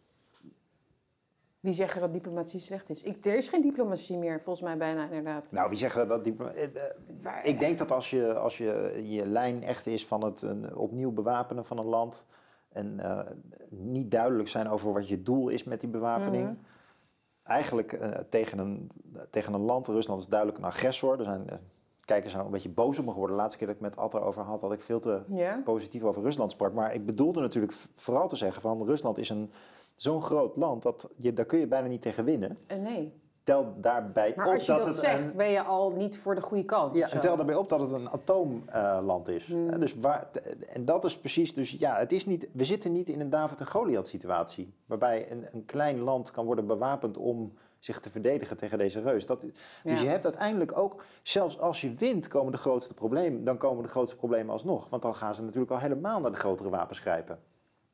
Wie zeggen dat diplomatie slecht is? Ik, er is geen diplomatie meer, volgens mij bijna inderdaad. Nou, wie zeggen dat diplomatie... Uh, Waar... Ik denk dat als je, als je je lijn echt is van het uh, opnieuw bewapenen van een land... en uh, niet duidelijk zijn over wat je doel is met die bewapening... Mm-hmm. Eigenlijk uh, tegen, een, tegen een land, Rusland is duidelijk een agressor. Er zijn... Uh, Kijkers zijn ook een beetje boos op me geworden. De laatste keer dat ik met Atta over had, had ik veel te ja. positief over Rusland sprak. Maar ik bedoelde natuurlijk vooral te zeggen van Rusland is een zo'n groot land dat je, daar kun je bijna niet tegen winnen. Uh, nee. Tel daarbij maar op als je dat, dat het zegt, een, ben je al niet voor de goede kant. Ja, en tel daarbij op dat het een atoomland uh, is. Hmm. Dus waar, en dat is precies, dus ja, het is niet, we zitten niet in een David en Goliath situatie. Waarbij een, een klein land kan worden bewapend om zich te verdedigen tegen deze reus. Dat, dus ja. je hebt uiteindelijk ook, zelfs als je wint, komen de grootste problemen, dan komen de grootste problemen alsnog. Want dan gaan ze natuurlijk al helemaal naar de grotere wapens grijpen.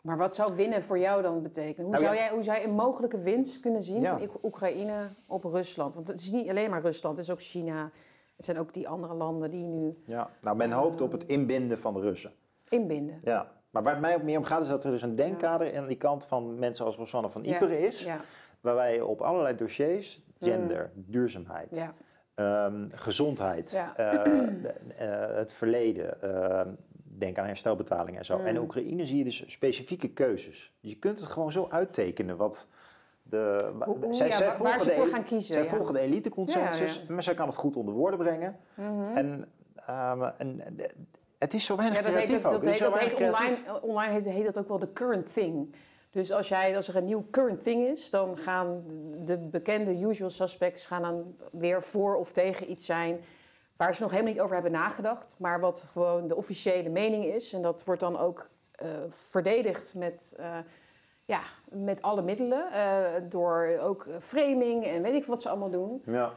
Maar wat zou winnen voor jou dan betekenen? Hoe, Nou, zou, ja. jij, hoe zou je een mogelijke winst kunnen zien Ja. van Oek- Oekraïne op Rusland? Want het is niet alleen maar Rusland, het is ook China. Het zijn ook die andere landen die nu Ja. Nou, men hoopt op het inbinden van de Russen. inbinden. Ja. Maar waar het mij ook meer om gaat is dat er dus een denkkader aan die kant van mensen als Rosanne van Iperen Ja. is. Ja. Waarbij je op allerlei dossiers, gender, duurzaamheid, Ja. ehm, gezondheid, Ja. eh, de- eh, het verleden, eh, denk aan herstelbetalingen en zo. Mm. En in Oekraïne zie je dus specifieke keuzes. Dus je kunt het gewoon zo uittekenen wat de... Hoe- hoe- zij ja, zij waar- volgen waar ze de voor eli- gaan kiezen, Zij ja. volgen de eliteconsensus, Ja, ja. maar zij kan het goed onder woorden brengen. Mhm. En, ehm, en, en het is zo weinig Ja, dat heet, creatief dat, ook. dat Het is heet, zo dat heet weinig creatief. online, online heet, heet dat ook wel de current thing. Dus als, jij, als er een nieuw current thing is, dan gaan de bekende usual suspects gaan dan weer voor of tegen iets zijn waar ze nog helemaal niet over hebben nagedacht, maar wat gewoon de officiële mening is. En dat wordt dan ook uh, verdedigd met, uh, ja, met alle middelen, uh, door ook framing en weet ik wat ze allemaal doen. Ja.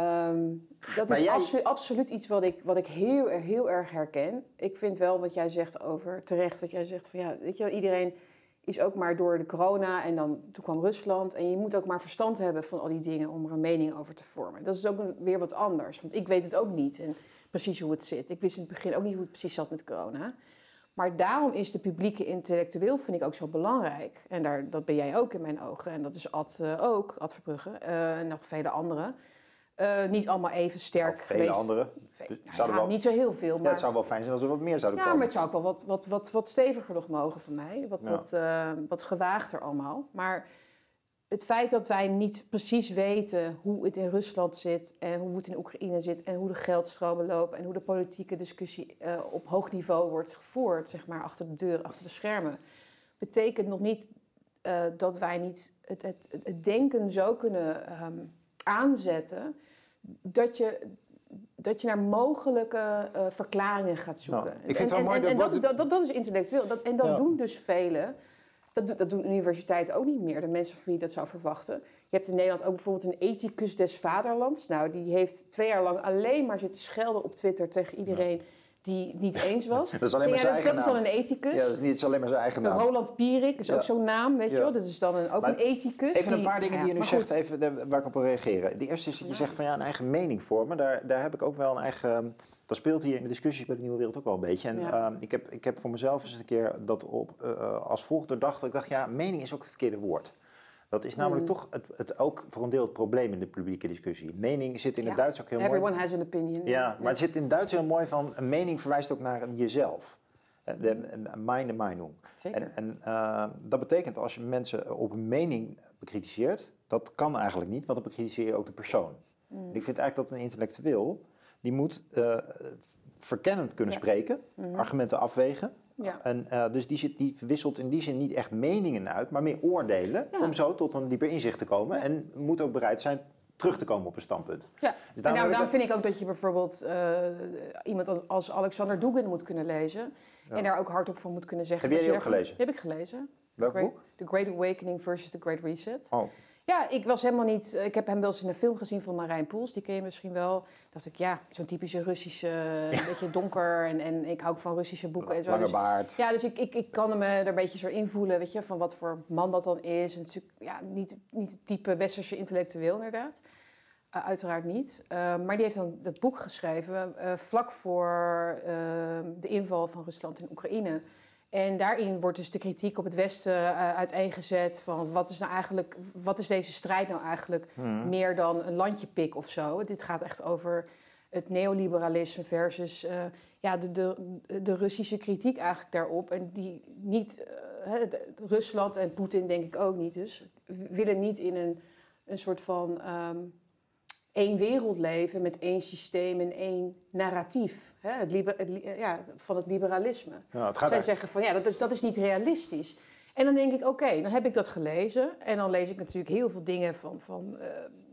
Um, dat Maar is jij- absolu- absoluut iets wat ik, wat ik heel, heel erg herken. Ik vind wel wat jij zegt over, terecht wat jij zegt van ja, weet je wel, iedereen is ook maar door de corona en dan toen kwam Rusland. En je moet ook maar verstand hebben van al die dingen om er een mening over te vormen. Dat is ook een- weer wat anders, want ik weet het ook niet en precies hoe het zit. Ik wist in het begin ook niet hoe het precies zat met corona. Maar daarom is de publieke intellectueel, vind ik ook zo belangrijk. En daar, dat ben jij ook in mijn ogen. En dat is Ad uh, ook, Ad Verbrugge uh, en nog vele anderen. Uh, niet allemaal even sterk Of vele geweest. anderen. Ve- Dus nou zouden ja, wel- niet zo heel veel. Ja, Maar, het zou wel fijn zijn als er wat meer zouden ja, maar komen. het zou ook wel wat, wat, wat, wat steviger nog mogen van mij. Wat, Ja. wat, uh, wat gewaagder allemaal. Maar het feit dat wij niet precies weten hoe het in Rusland zit en hoe het in Oekraïne zit en hoe de geldstromen lopen en hoe de politieke discussie uh, op hoog niveau wordt gevoerd, zeg maar, achter de deur, achter de schermen, betekent nog niet uh, dat wij niet het, het, het denken zo kunnen um, aanzetten dat je, dat je naar mogelijke uh, verklaringen gaat zoeken. Nou, ik vind het wel en, mooi en, dat en wat- dat, dat, dat, dat is intellectueel. Dat, en dat Ja. doen dus velen. Dat, do- dat doen universiteiten ook niet meer, de mensen van wie je dat zou verwachten. Je hebt in Nederland ook bijvoorbeeld een ethicus des vaderlands. Nou, die heeft twee jaar lang alleen maar zitten schelden op Twitter tegen iedereen die het niet eens was. Dat is alleen maar Ja, zijn dat, eigen dat is dan naam. een ethicus. Ja, dat is niet het is alleen maar zijn eigen naam. Roland Pierik is Ja. ook zo'n naam, weet je Ja. wel. Dat is dan een, ook Maar een ethicus. Even een die- paar dingen ja, die je nu maar zegt, goed. even, de- waar ik op wil reageren. De eerste is dat je zegt van ja, een eigen mening vormen. Daar, daar heb ik ook wel een eigen... Dat speelt hier in de discussies bij de Nieuwe Wereld ook wel een beetje. En Ja. uh, ik, heb, ik heb voor mezelf eens een keer dat op, uh, als volgt doordacht. Dat ik dacht, ja, mening is ook het verkeerde woord. Dat is namelijk Mm. toch het, het, ook voor een deel het probleem in de publieke discussie. Mening zit in het Ja. Duits ook heel Everyone mooi. has an opinion. Ja, maar het zit in het Duits heel mooi van... Een mening verwijst ook naar jezelf. De meine Meinung. Zeker. En, en uh, dat betekent als je mensen op een mening bekritiseert... Dat kan eigenlijk niet, want dan bekritiseer je ook de persoon. Mm. En ik vind eigenlijk dat een intellectueel... Die moet uh, verkennend kunnen Ja. spreken, Mhm. argumenten afwegen. Ja. En, uh, dus die, zit, die wisselt in die zin niet echt meningen uit, maar meer oordelen... Ja. om zo tot een dieper inzicht te komen. Ja. En moet ook bereid zijn terug te komen op een standpunt. Ja, Dus en daarom nou, heb ik daarom vind ik ook dat je bijvoorbeeld uh, iemand als, als Alexander Dugin moet kunnen lezen. Ja. En daar ook hardop van moet kunnen zeggen. Heb jij dat die je ook daar- gelezen? Die heb ik gelezen. Welk The Great, boek? The Great Awakening versus The Great Reset. Oh. Ja, ik was helemaal niet... Ik heb hem wel eens in een film gezien van Marijn Poels. Die ken je misschien wel. Dacht ik, ja, zo'n typische Russische... Een beetje donker. En, en ik hou ook van Russische boeken en zo. Lange Dus- baard. ja, dus ik, ik, ik kan me er een beetje zo invoelen, weet je, van wat voor man dat dan is. En natuurlijk, ja, niet, niet het type westerse intellectueel inderdaad. Uh, uiteraard niet. Uh, maar die heeft dan dat boek geschreven uh, vlak voor uh, de inval van Rusland in Oekraïne. En daarin wordt dus de kritiek op het Westen uh, uiteengezet van wat is nou eigenlijk, wat is deze strijd nou eigenlijk Hmm. meer dan een landjepik of zo. Dit gaat echt over het neoliberalisme versus uh, ja, de, de, de Russische kritiek eigenlijk daarop. En die niet, uh, de, Rusland en Poetin denk ik ook niet dus, willen niet in een, een soort van um, één wereld leven met één systeem en één narratief, hè, het liber, het, ja, van het liberalisme. Ja, het gaat Zij eigenlijk- zeggen van ja, dat is, dat is niet realistisch. En dan denk ik, oké, okay, dan heb ik dat gelezen. En dan lees ik natuurlijk heel veel dingen van... van uh,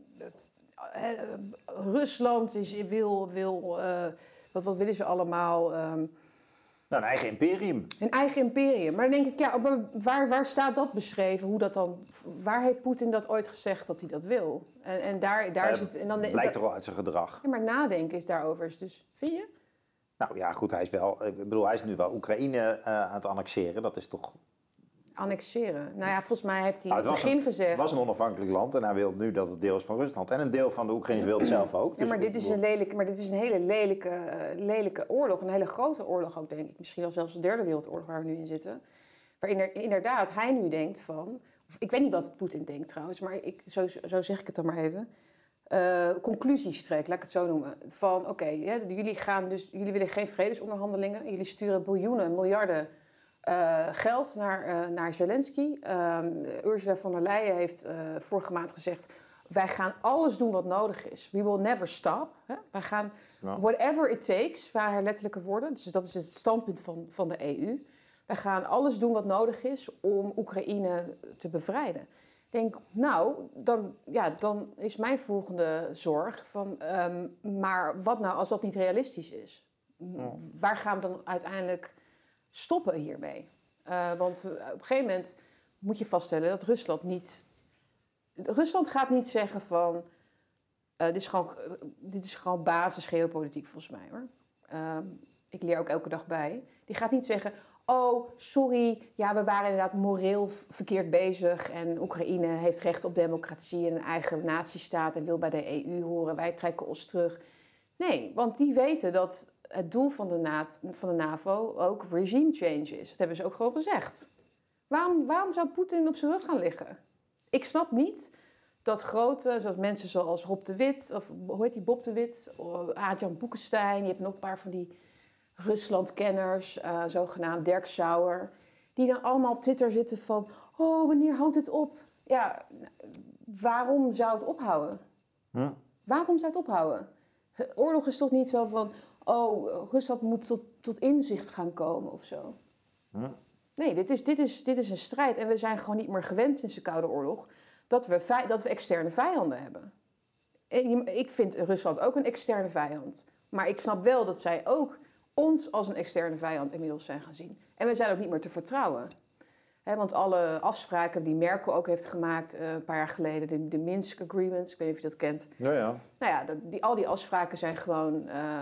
uh, uh, Rusland is, wil... wil uh, wat, wat willen ze allemaal? Um, Nou, een eigen imperium. een eigen imperium. Maar dan denk ik, ja, maar waar, waar staat dat beschreven? Hoe dat dan, waar heeft Poetin dat ooit gezegd dat hij dat wil? En, en daar, daar Uh, zit... En dan, blijkt toch wel uit zijn gedrag. Ja, maar nadenken is daarover. is Dus vind je? Nou ja, goed, hij is wel... Ik bedoel, hij is nu wel Oekraïne uh, aan het annexeren. Dat is toch annexeren. Nou ja, volgens mij heeft hij Nou, in het het was begin een, gezegd... Het was een onafhankelijk land en hij wil nu dat het deel is van Rusland. En een deel van de Oekraïners wil het zelf ook. Ja, Dus maar ik dit, is bedoel- een lelijke, maar dit is een hele lelijke, uh, lelijke oorlog. Een hele grote oorlog ook, denk ik. Misschien wel zelfs de derde wereldoorlog waar we nu in zitten. Waarin er inderdaad hij nu denkt van... Of, ik weet niet wat Poetin denkt trouwens, maar ik, zo, zo zeg ik het dan maar even. Uh, conclusies trekt, laat ik het zo noemen. Van oké, okay, ja, jullie gaan dus, jullie willen geen vredesonderhandelingen. Jullie sturen biljoenen, miljarden uh, geld naar, uh, naar Zelensky. Um, Ursula von der Leyen heeft uh, vorige maand gezegd... wij gaan alles doen wat nodig is. We will never stop. Hè? Wij gaan Ja. whatever it takes, waren haar letterlijke woorden. Dus dat is het standpunt van, van de E U. Wij gaan alles doen wat nodig is om Oekraïne te bevrijden. Ik denk, nou, dan, ja, dan is mijn volgende zorg van... Um, maar wat nou als dat niet realistisch is? Ja. Waar gaan we dan uiteindelijk stoppen hiermee? Uh, want op een gegeven moment moet je vaststellen dat Rusland niet... Rusland gaat niet zeggen van... Uh, dit, is gewoon, uh, dit is gewoon basis geopolitiek volgens mij, hoor. Uh, ik leer ook elke dag bij. Die gaat niet zeggen... oh, sorry, ja, we waren inderdaad moreel verkeerd bezig... en Oekraïne heeft recht op democratie en een eigen natiestaat... en wil bij de E U horen, wij trekken ons terug. Nee, want die weten dat het doel van de, Na- van de NAVO ook regime change is. Dat hebben ze ook gewoon gezegd. Waarom, waarom zou Poetin op zijn rug gaan liggen? Ik snap niet dat grote, zoals mensen zoals Rob de Wit... of hoe heet die, Bob de Wit, Aart-Jan Boekenstein... je hebt nog een paar van die... Ruslandkenners, uh, zogenaamd Dirk Sauer... die dan allemaal op Twitter zitten van... oh, wanneer houdt het op? Ja, waarom zou het ophouden? Hm? Waarom zou het ophouden? Oorlog is toch niet zo van... oh, Rusland moet tot, tot inzicht gaan komen of zo. Hm? Nee, dit is, dit, is, dit is een strijd. En we zijn gewoon niet meer gewend sinds de Koude Oorlog... dat we, vij- dat we externe vijanden hebben. En ik vind Rusland ook een externe vijand. Maar ik snap wel dat zij ook... ons als een externe vijand inmiddels zijn gaan zien. En we zijn ook niet meer te vertrouwen. He, want alle afspraken die Merkel ook heeft gemaakt... Uh, een paar jaar geleden, de, de Minsk Agreements... ik weet niet of je dat kent. Ja, ja. Nou ja, dat, die, al die afspraken zijn gewoon uh,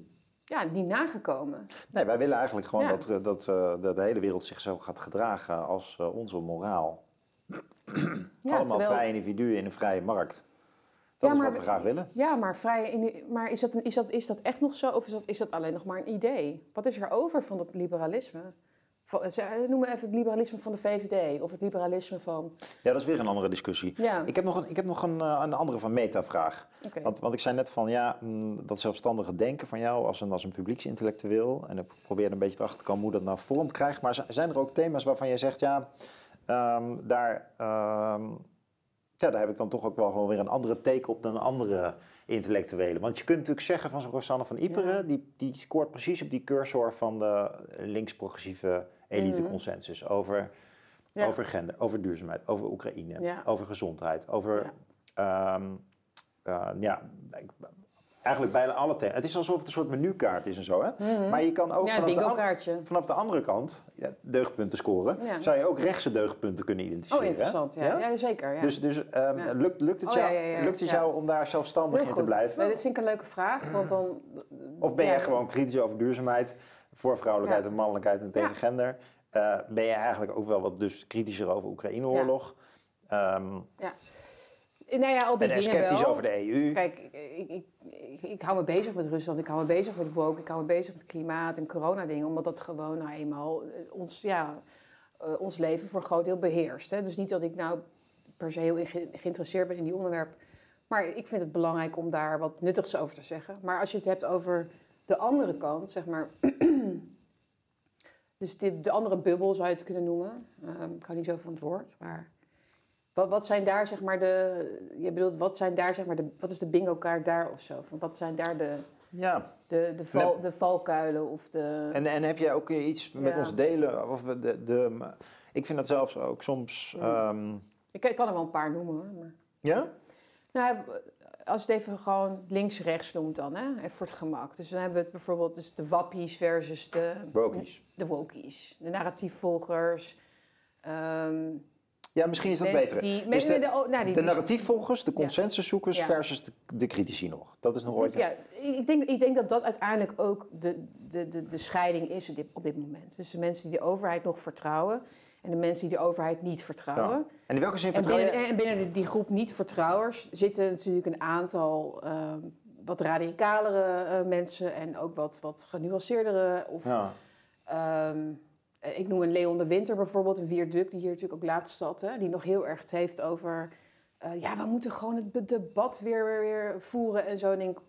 ja, niet nagekomen. Nee, wij willen eigenlijk gewoon ja. dat, dat, uh, dat de hele wereld zich zo gaat gedragen... als uh, onze moraal. Ja, Allemaal terwijl... vrije individuen in een vrije markt. Dat ja, is maar, wat we graag willen. Ja, maar, vrij, maar is, dat een, is, dat, is dat echt nog zo? Of is dat, is dat alleen nog maar een idee? Wat is er over van dat liberalisme? Van, noem maar even het liberalisme van de V V D. Of het liberalisme van... Ja, dat is weer een andere discussie. Ja. Ik heb nog een, ik heb nog een, een andere van meta-vraag. Okay. Want, want ik zei net van, ja, dat zelfstandige denken van jou... als een, als een publieksintellectueel... en ik probeer een beetje erachter te komen hoe dat nou vorm krijgt. Maar zijn er ook thema's waarvan jij zegt, ja, um, daar... Um, Ja, daar heb ik dan toch ook wel gewoon weer een andere take op dan andere intellectuelen. Want je kunt natuurlijk zeggen van zo'n Rosanne van Iperen... Ja. Die, die scoort precies op die cursor van de links-progressieve eliteconsensus... Mm-hmm. over, ja. over gender, over duurzaamheid, over Oekraïne, ja. over gezondheid... over, ja, um, uh, ja eigenlijk bijna alle thema's. Het is alsof het een soort menukaart is en zo, hè? Mm-hmm. Maar je kan ook ja, vanaf, de an- vanaf de andere kant ja, deugdpunten scoren. Ja. Zou je ook rechtse deugdpunten kunnen identificeren. Oh, interessant. Ja, ja? ja zeker. Ja. Dus, dus um, ja. lukt, lukt het, jou, oh, ja, ja, ja. Lukt het jou ja. om daar zelfstandig Heel in goed. te blijven? Nee, dit vind ik een leuke vraag. Want dan, of ben ja. jij gewoon kritisch over duurzaamheid... voor vrouwelijkheid ja. en mannelijkheid en tegen ja. gender? Uh, ben je eigenlijk ook wel wat dus kritischer over Oekraïne-oorlog? Ja. Um, ja. Nou ja, al die en dingen sceptisch wel. over de E U. Kijk, ik, ik, ik, ik hou me bezig met Rusland, ik hou me bezig met woke, ik hou me bezig met klimaat en corona-dingen, omdat dat gewoon nou eenmaal ons, ja, uh, ons leven voor een groot deel beheerst. Hè. Dus niet dat ik nou per se heel ge- geïnteresseerd ben in die onderwerp, maar ik vind het belangrijk om daar wat nuttigs over te zeggen. Maar als je het hebt over de andere kant, zeg maar, dus de, de andere bubbel zou je het kunnen noemen. Um, ik hou niet zo van het woord, maar... Wat, wat zijn daar zeg maar de... Je bedoelt, wat zijn daar zeg maar de... Wat is de bingo kaart daar of zo? Van wat zijn daar de... Ja. De, de, val, de valkuilen of de... En, en heb jij ook iets met ja. ons delen? Of de, de, ik vind dat zelfs ook soms... Ja. Um... Ik, ik kan er wel een paar noemen hoor. Maar... Ja? Nou, als je het even gewoon links-rechts noemt dan, hè? Even voor het gemak. Dus dan hebben we het bijvoorbeeld dus de wappies versus de... Wokies. De wokies. De narratiefvolgers... Um, Ja, misschien is dat mensen beter. Die, dus de, de, oh, nou, die, de narratiefvolgers, de consensuszoekers ja. versus de, de critici nog. Dat is nog ooit. Ja, ik denk, ik denk dat dat uiteindelijk ook de, de, de, de scheiding is op dit, op dit moment. Dus de mensen die de overheid nog vertrouwen En de mensen die de overheid niet vertrouwen. Ja. En in welke zin En vertrouw binnen, je? en binnen die groep niet-vertrouwers zitten natuurlijk een aantal uh, wat radicalere uh, mensen en ook wat, wat genuanceerdere. Of, Ja. um, ik noem een Leon de Winter bijvoorbeeld, een Wierduk, die hier natuurlijk ook laatst zat, hè, die nog heel erg het heeft over. Uh, ja, we moeten gewoon het debat weer, weer, weer voeren en zo. En denk,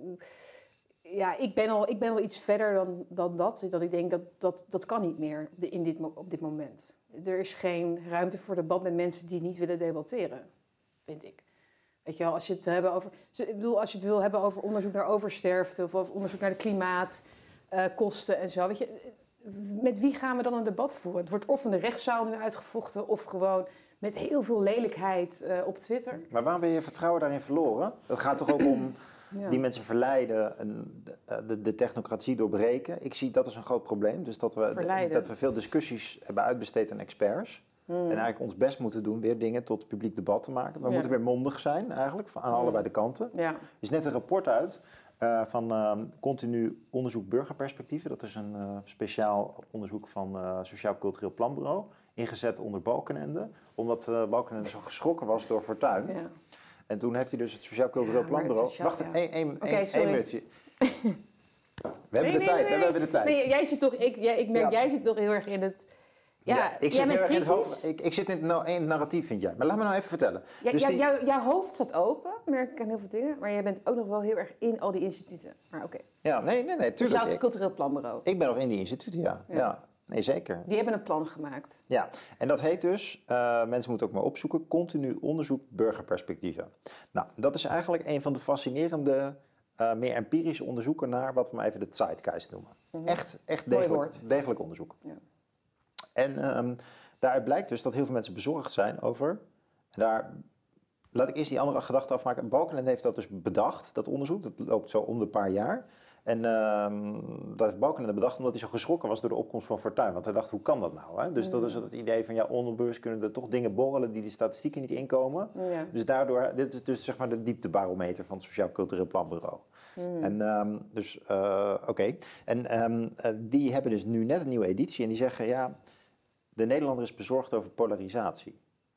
ja, ik ben, al, ik ben wel iets verder dan, dan dat. Dat ik denk dat dat, dat kan niet meer in dit, op dit moment. Er is geen ruimte voor debat met mensen die niet willen debatteren, vind ik. Weet je wel, als je het hebben over, ik bedoel, als je het wil hebben over onderzoek naar oversterfte of over onderzoek naar de klimaatkosten uh, en zo. Weet je, met wie gaan we dan een debat voeren? Het wordt of in de rechtszaal nu uitgevochten of gewoon met heel veel lelijkheid uh, op Twitter. Maar waarom ben je vertrouwen daarin verloren? Het gaat toch ook om ja. die mensen verleiden en de, de, de technocratie doorbreken. Ik zie dat als een groot probleem. Dus dat we, de, dat we veel discussies hebben uitbesteed aan experts. Hmm. En eigenlijk ons best moeten doen weer dingen tot publiek debat te maken. We ja. moeten weer mondig zijn eigenlijk, aan hmm. allebei de kanten. Ja. Er is net een rapport uit uh, van uh, Continu Onderzoek Burgerperspectieven. Dat is een uh, speciaal onderzoek van uh, Sociaal Cultureel Planbureau. Ingezet onder Balkenende. Omdat uh, Balkenende zo geschrokken was door Fortuyn. Ja. En toen heeft hij dus het Sociaal Cultureel ja, Planbureau... Sociaal, Wacht, ja. één, één, okay, één, één minuutje. We hebben nee, de nee, tijd, nee, hè? We hebben de tijd. Nee, jij zit toch, ik, jij, ik merk, ja. jij zit toch heel erg in het... Ja, ja ik zit heel erg in het hoofd. Ik, ik zit in het, nou, in het narratief, vind jij. Maar laat me nou even vertellen. Ja, dus ja, die... jou, jouw hoofd staat open, merk ik aan heel veel dingen. Maar jij bent ook nog wel heel erg in al die instituten. Maar oké. Okay. Ja, nee, nee, nee, tuurlijk. Sociaal Cultureel Planbureau. Ik ben nog in die instituten, ja. ja. ja. Nee, zeker. Die hebben een plan gemaakt. Ja, en dat heet dus, uh, mensen moeten ook maar opzoeken, Continu Onderzoek Burgerperspectieven. Nou, dat is eigenlijk een van de fascinerende, uh, meer empirische onderzoeken naar wat we maar even de zeitgeist noemen. Mm-hmm. Echt, echt degelijk, degelijk onderzoek. Ja. En um, daaruit blijkt dus dat heel veel mensen bezorgd zijn over, en daar laat ik eerst die andere gedachte afmaken. Balkenende heeft dat dus bedacht, dat onderzoek, dat loopt zo om de paar jaar. En uh, dat heeft Balkenende bedacht omdat hij zo geschrokken was door de opkomst van Fortuyn. Want hij dacht, hoe kan dat nou? Hè? Dus mm. dat is het idee van, ja, onbewust kunnen er toch dingen borrelen die de statistieken niet inkomen. Ja. Dus daardoor, dit is dus zeg maar de dieptebarometer van het Sociaal Cultureel Planbureau. Mm. En um, dus, uh, oké. Okay. En um, uh, die hebben dus nu net een nieuwe editie en die zeggen, ja, de Nederlander is bezorgd over polarisatie.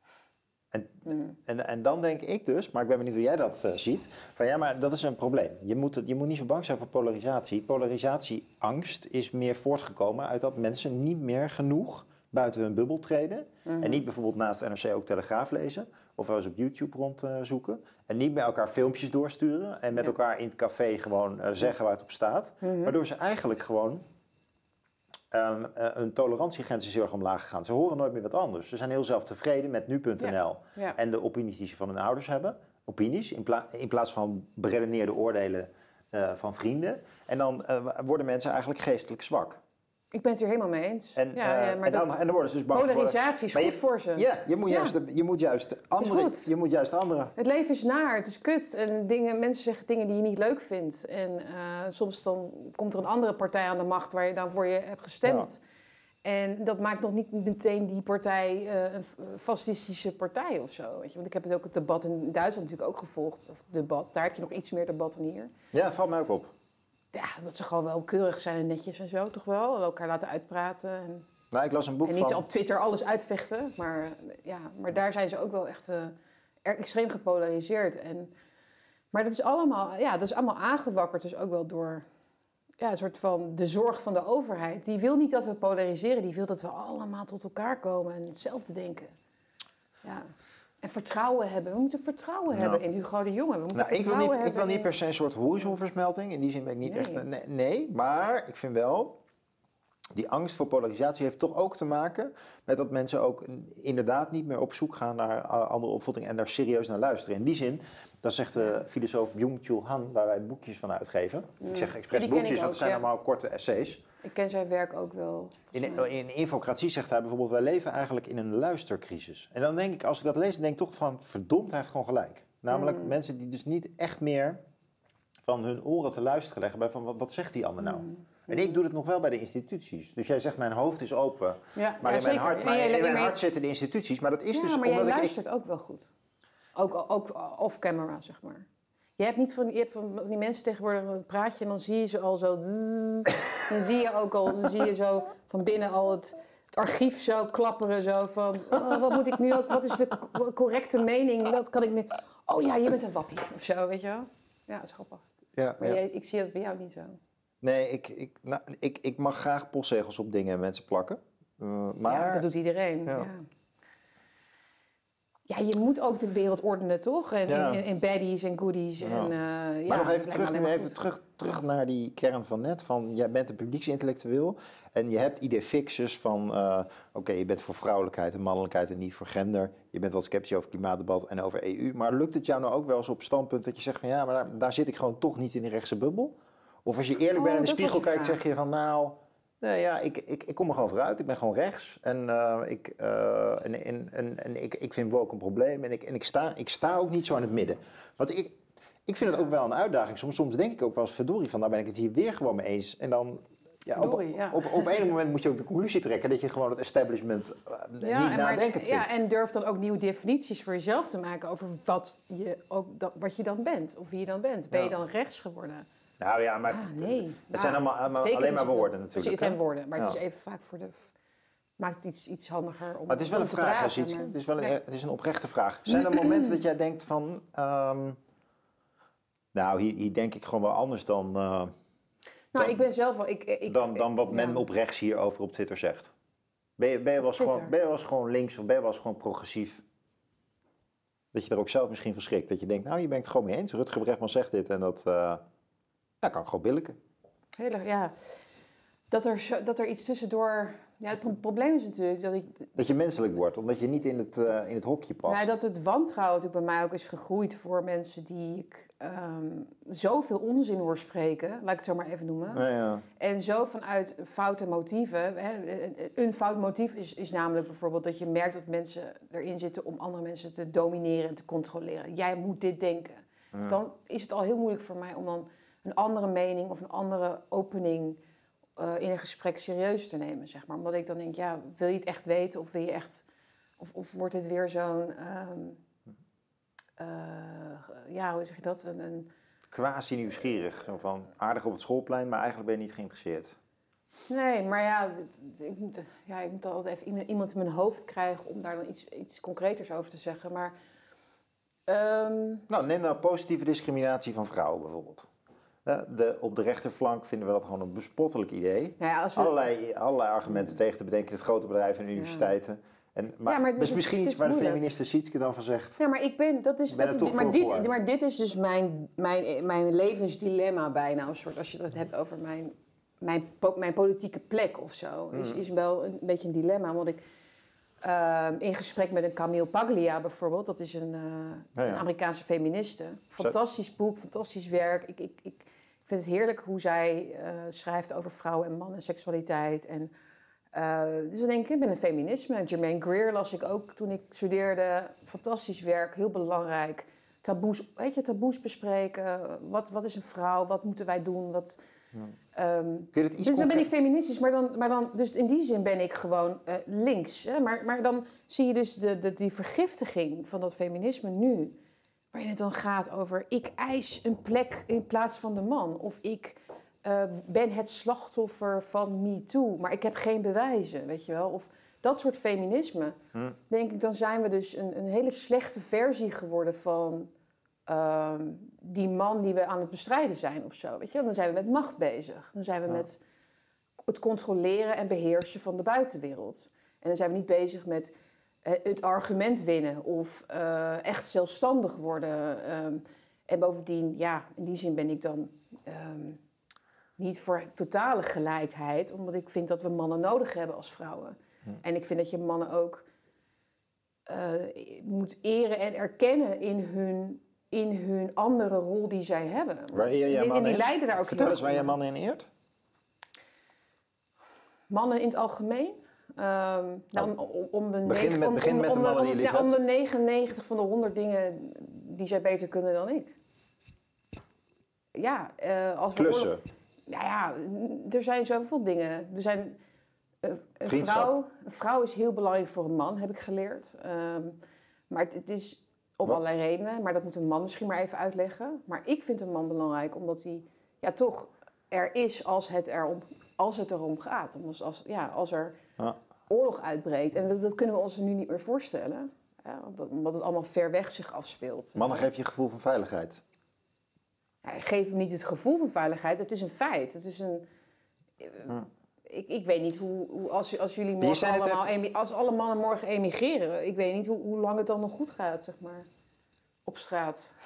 En, mm. en, en dan denk ik dus, maar ik ben benieuwd hoe jij dat uh, ziet, van ja, maar dat is een probleem. Je moet, je moet niet zo bang zijn voor polarisatie. Polarisatieangst is meer voortgekomen uit dat mensen niet meer genoeg buiten hun bubbel treden. Mm. En niet bijvoorbeeld naast N R C ook Telegraaf lezen, of wel eens op YouTube rondzoeken. Uh, en niet met elkaar filmpjes doorsturen en met ja. elkaar in het café gewoon uh, zeggen waar het op staat. Mm-hmm. Waardoor ze eigenlijk gewoon... Um, uh, hun tolerantiegrens is heel erg omlaag gegaan. Ze horen nooit meer wat anders. Ze zijn heel zelftevreden met nu punt n l ja. Ja. en de opinies die ze van hun ouders hebben. Opinies, in, pla- in plaats van beredeneerde oordelen uh, van vrienden. En dan uh, worden mensen eigenlijk geestelijk zwak. Ik ben het er helemaal mee eens. En, ja, uh, ja, maar en, dan, en dan worden ze dus bang polarisatie voor... is goed je, voor ze. Ja, je moet, ja. Juist, je moet juist andere... Je moet juist andere... Het leven is naar, het is kut. En dingen, mensen zeggen dingen die je niet leuk vindt. En uh, soms dan komt er een andere partij aan de macht waar je dan voor je hebt gestemd. Ja. En dat maakt nog niet meteen die partij uh, een fascistische partij of zo. Weet je? Want ik heb het ook het debat in Duitsland natuurlijk ook gevolgd. Of debat, daar heb je nog iets meer debat dan hier. Ja, valt mij ook op. Ja, dat ze gewoon wel keurig zijn en netjes en zo, toch wel? En elkaar laten uitpraten. En, nou, ik las een boek en niet van... op Twitter alles uitvechten. Maar, ja, maar daar zijn ze ook wel echt uh, extreem gepolariseerd. En, maar dat is, allemaal, ja, dat is allemaal aangewakkerd dus ook wel door ja, een soort van de zorg van de overheid. Die wil niet dat we polariseren. Die wil dat we allemaal tot elkaar komen en hetzelfde denken. Ja. En vertrouwen hebben. We moeten vertrouwen nou. hebben in Hugo de Jonge. We moeten nou, ik wil niet, ik wil niet in... per se een soort horizonversmelting. In die zin ben ik niet nee. echt... Nee, nee, maar ik vind wel... Die angst voor polarisatie heeft toch ook te maken met dat mensen ook inderdaad niet meer op zoek gaan naar andere opvattingen en daar serieus naar luisteren. In die zin, dat zegt de filosoof Byung-Chul Han, waar wij boekjes van uitgeven. Mm. Ik zeg expres boekjes, want het zijn ja. allemaal korte essays. Ik ken zijn werk ook wel. In, in Infocratie zegt hij bijvoorbeeld, wij leven eigenlijk in een luistercrisis. En dan denk ik, als ik dat lees, dan denk ik toch van, verdomd, hij heeft gewoon gelijk. Namelijk mm. mensen die dus niet echt meer van hun oren te luisteren leggen bij van, wat, wat zegt die ander nou? Mm. En ik doe het nog wel bij de instituties. Dus jij zegt, mijn hoofd is open. Ja, maar ja, in mijn, hart, maar in mijn hart zitten de instituties. Maar dat is ja, dus maar omdat jij ik... luistert ook wel goed. Ook, ook off-camera, zeg maar. Je hebt niet van, je hebt van die mensen tegenwoordig een praatje en dan zie je ze al zo... Dan zie je ook al, dan zie je zo van binnen al het... het archief zo klapperen. Zo van, oh, wat moet ik nu ook... Wat is de co- correcte mening? Wat kan ik nu... Oh ja, je bent een wappie. Of zo, weet je wel? Ja, dat is grappig. Ja, Maar ja. jij, ik zie dat bij jou niet zo. Nee, ik, ik, nou, ik, ik mag graag postzegels op dingen en mensen plakken. Uh, maar... Ja, dat doet iedereen. Ja. Ja. Ja, je moet ook de wereld ordenen, toch? En Ja. in, in baddies en goodies. Ja. En, uh, ja, Maar nog even dat lijkt terug, me nu alleen maar even goed. terug, terug naar die kern van net. Van, jij bent een publieksintellectueel en je hebt idee fixes van... Uh, Oké, okay, je bent voor vrouwelijkheid en mannelijkheid en niet voor gender. Je bent wel sceptisch over klimaatdebat en over E U. Maar lukt het jou nou ook wel eens op standpunt dat je zegt van... ja, maar daar, daar zit ik gewoon toch niet in die rechtse bubbel? Of als je eerlijk Oh, bent in de dat was spiegel je kijkt, vraag. zeg je van... nou, nee, ja, ik, ik, ik kom er gewoon vooruit. Ik ben gewoon rechts. En, uh, ik, uh, en, en, en, en ik, ik vind woke een probleem. En, ik, en ik, sta, ik sta ook niet zo in het midden. Want ik... Ik vind het ook wel een uitdaging. Soms, soms denk ik ook wel eens verdorie van, nou ben ik het hier weer gewoon mee eens. En dan, ja, op, Verdorie, ja. op, op, op een moment moet je ook de conclusie trekken dat je gewoon het establishment uh, Ja, niet en nadenkend maar, vindt. ja, en durf dan ook nieuwe definities voor jezelf te maken over wat je, ook, dat, wat je dan bent. Of wie je dan bent. Ben je Ja. dan rechts geworden? Nou ja, maar Ah, nee. het Ja, zijn allemaal, allemaal betekent alleen maar zoveel. woorden Dus natuurlijk. het zijn hè? woorden, maar het Ja. is even vaak voor de... Maakt het iets, iets handiger om Maar het is wel om een te vraag, hè, praten, Sietske? maar- Het is wel een, Nee. het is een oprechte vraag. Zijn er momenten dat jij denkt van... Um, nou, hier, hier denk ik gewoon wel anders dan, uh, Nou, dan, ik ben zelf wel... Ik, ik, dan, dan wat men ja. op rechts hierover op Twitter zegt. Ben je, ben je wel eens Twitter? gewoon, ben je wel eens gewoon links of ben je wel eens gewoon progressief? Dat je er ook zelf misschien van schrikt. Dat je denkt, nou, je bent het gewoon mee eens. Rutger Bregman zegt dit en dat uh, ja, kan ik gewoon billijken. Heel erg, ja. Dat er, zo, dat er iets tussendoor... Ja, het pro- probleem is natuurlijk dat ik... Dat je menselijk wordt, omdat je niet in het, uh, in het hokje past. Nou, dat het wantrouwen natuurlijk bij mij ook is gegroeid voor mensen die ik um, zoveel onzin hoor spreken, laat ik het zo maar even noemen. Ja, ja. En zo vanuit foute motieven. Hè, een fout motief is, is namelijk bijvoorbeeld dat je merkt dat mensen erin zitten om andere mensen te domineren en te controleren. Jij moet dit denken. Ja. Dan is het al heel moeilijk voor mij om dan een andere mening of een andere opening uh, in een gesprek serieus te nemen, zeg maar. Omdat ik dan denk, ja, wil je het echt weten of wil je echt... Of, of wordt het weer zo'n... Um, uh, ja, hoe zeg je dat? Een, een... Quasi nieuwsgierig. Zo van aardig op het schoolplein, maar eigenlijk ben je niet geïnteresseerd. Nee, maar ja, ik moet, ja, ik moet altijd even iemand in mijn hoofd krijgen om daar dan iets, iets concreters over te zeggen. Maar, um... Nou, neem nou positieve discriminatie van vrouwen bijvoorbeeld. De, op de rechterflank vinden we dat gewoon een bespottelijk idee. Nou ja, als we... allerlei, allerlei argumenten tegen te bedenken, het grote bedrijven en universiteiten. Ja. En, maar, ja, maar dat is misschien iets waar moeilijk. de feministe Sietske dan van zegt. Ja, maar ik ben, dat is, ben dat, toch maar, voor dit, maar dit is dus mijn, mijn, mijn levensdilemma bijna, een soort, als je het hebt over mijn, mijn, mijn politieke plek of zo, is, is wel een beetje een dilemma. Want ik uh, in gesprek met een Camille Paglia bijvoorbeeld, dat is een, uh, ja, ja. een Amerikaanse feministe. Fantastisch boek, fantastisch werk. Ik, ik, ik vind het heerlijk hoe zij uh, schrijft over vrouwen en mannen, seksualiteit en... Uh, dus dan denk ik, ik ben een feminisme. Germaine Greer las ik ook toen ik studeerde. Fantastisch werk, heel belangrijk. Taboes, weet je, taboes bespreken. Wat, wat is een vrouw? Wat moeten wij doen? Wat, ja. um, Kun je het iets dus dan ben ik feministisch. Maar dan, maar dan, dus in die zin ben ik gewoon uh, links. Hè? Maar, maar dan zie je dus de, de, die vergiftiging van dat feminisme nu. Waarin het dan gaat over, ik eis een plek in plaats van de man. Of ik... Uh, ben het slachtoffer van MeToo, maar ik heb geen bewijzen, weet je wel. Of dat soort feminisme. Hm. Denk ik, dan zijn we dus een, een hele slechte versie geworden van uh, die man die we aan het bestrijden zijn of zo, weet je. Dan zijn we met macht bezig. Dan zijn we ja. met het controleren en beheersen van de buitenwereld. En dan zijn we niet bezig met uh, het argument winnen of uh, echt zelfstandig worden. Um, en bovendien, ja, in die zin ben ik dan... Um, niet voor totale gelijkheid, omdat ik vind dat we mannen nodig hebben als vrouwen. Hm. En ik vind dat je mannen ook uh, moet eren en erkennen in hun, in hun andere rol die zij hebben. Waar eer jij mannen en die in? leiden daar ook Vertel eens waar jij mannen in eert. Mannen in het algemeen. Um, dan om, om de begin negen, met, om, begin om, met de om, mannen om, die je lief ja, om hebt. de negenennegentig van de honderd dingen die zij beter kunnen dan ik. Ja, uh, als we klussen. Oorlog, nou ja, er zijn zoveel dingen. Er zijn, uh, een, vrouw, een vrouw is heel belangrijk voor een man, heb ik geleerd. Um, maar het, het is om Wat? allerlei redenen. Maar dat moet een man misschien maar even uitleggen. Maar ik vind een man belangrijk, omdat hij ja, toch er is als het, erom, als het erom gaat. Als, als, ja, als er... Ja. oorlog uitbreekt. En dat, dat kunnen we ons nu niet meer voorstellen. Ja, omdat het allemaal ver weg zich afspeelt. Mannen geven je een gevoel van veiligheid. Ja, geef hem niet het gevoel van veiligheid. Het is een feit. Het is een... Hm. Ik, ik weet niet hoe... hoe als, als jullie morgen allemaal... Even... Als alle mannen morgen emigreren... Ik weet niet hoe, hoe lang het dan nog goed gaat, zeg maar. Op straat.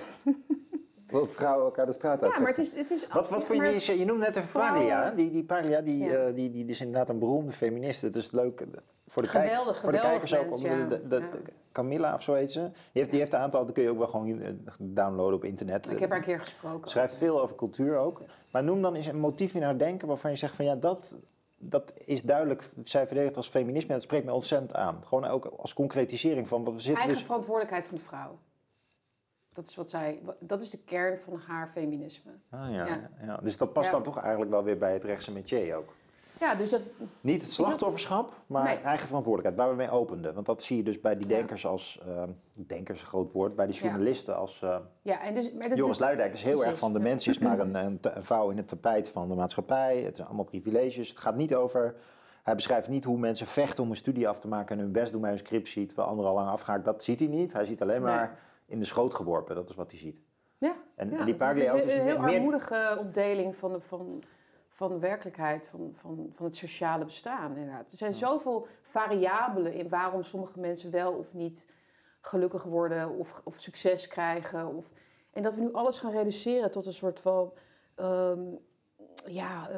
Dat vrouwen elkaar de straat uit. Ja, maar het is... Het is wat wat vond je... Je, je noemde net even vrouwen... Paglia. Die, die Paglia, die, ja. uh, die, die, die is inderdaad een beroemde feministe. Het is leuk... Voor de, geweldig, kijk, voor de kijkers mens, ook. Ja. De, de, de, ja. Camilla of zo heet ze. Die heeft, die heeft een aantal... Dat kun je ook wel gewoon downloaden op internet. Ik heb haar een keer gesproken. Schrijft veel over cultuur ook. Maar noem dan eens een motief in haar denken... waarvan je zegt van ja, dat... Dat is duidelijk, zij verdedigt als feminisme en dat spreekt me ontzettend aan. Gewoon ook als concretisering van wat we zitten... Eigen dus... verantwoordelijkheid van de vrouw. Dat is wat zij, dat is de kern van haar feminisme. Ah, ja, ja. Ja. Dus dat past ja. dan toch eigenlijk wel weer bij het rechtse métier ook. Ja, dus dat... Niet het slachtofferschap, maar nee. eigen verantwoordelijkheid, waar we mee openden. Want dat zie je dus bij die denkers ja. als... Uh, denkers, groot woord, bij die journalisten ja. als... Uh, ja, en dus, maar dat, Joris Luijendijk is heel precies. erg van de mens is maar een, een, een vouw in het tapijt van de maatschappij. Het zijn allemaal privileges. Het gaat niet over... Hij beschrijft niet hoe mensen vechten om een studie af te maken en hun best doen bij een scriptie, terwijl anderen al lang afgehaakt. Dat ziet hij niet. Hij ziet alleen maar nee. in de schoot geworpen. Dat is wat hij ziet. Ja, en, ja en die Paglia het is een, een heel meer... armoedige opdeling van de, van, van de werkelijkheid, van, van, van het sociale bestaan. Inderdaad. Er zijn ja. zoveel variabelen in waarom sommige mensen wel of niet gelukkig worden of, of succes krijgen. Of, en dat we nu alles gaan reduceren tot een soort van... Um, ja,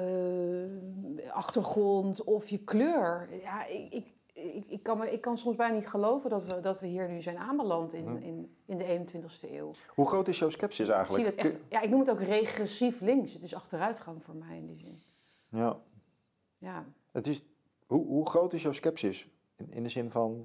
uh, achtergrond of je kleur. Ja, ik, ik, ik, ik, kan me, ik kan soms bijna niet geloven dat we, dat we hier nu zijn aanbeland in, in, in de eenentwintigste eeuw. Hoe groot is jouw scepsis eigenlijk? Ik zie dat echt, ja, ik noem het ook regressief links. Het is achteruitgang voor mij in die zin. Ja. ja. Het is, hoe, hoe groot is jouw scepsis? In, in de zin van...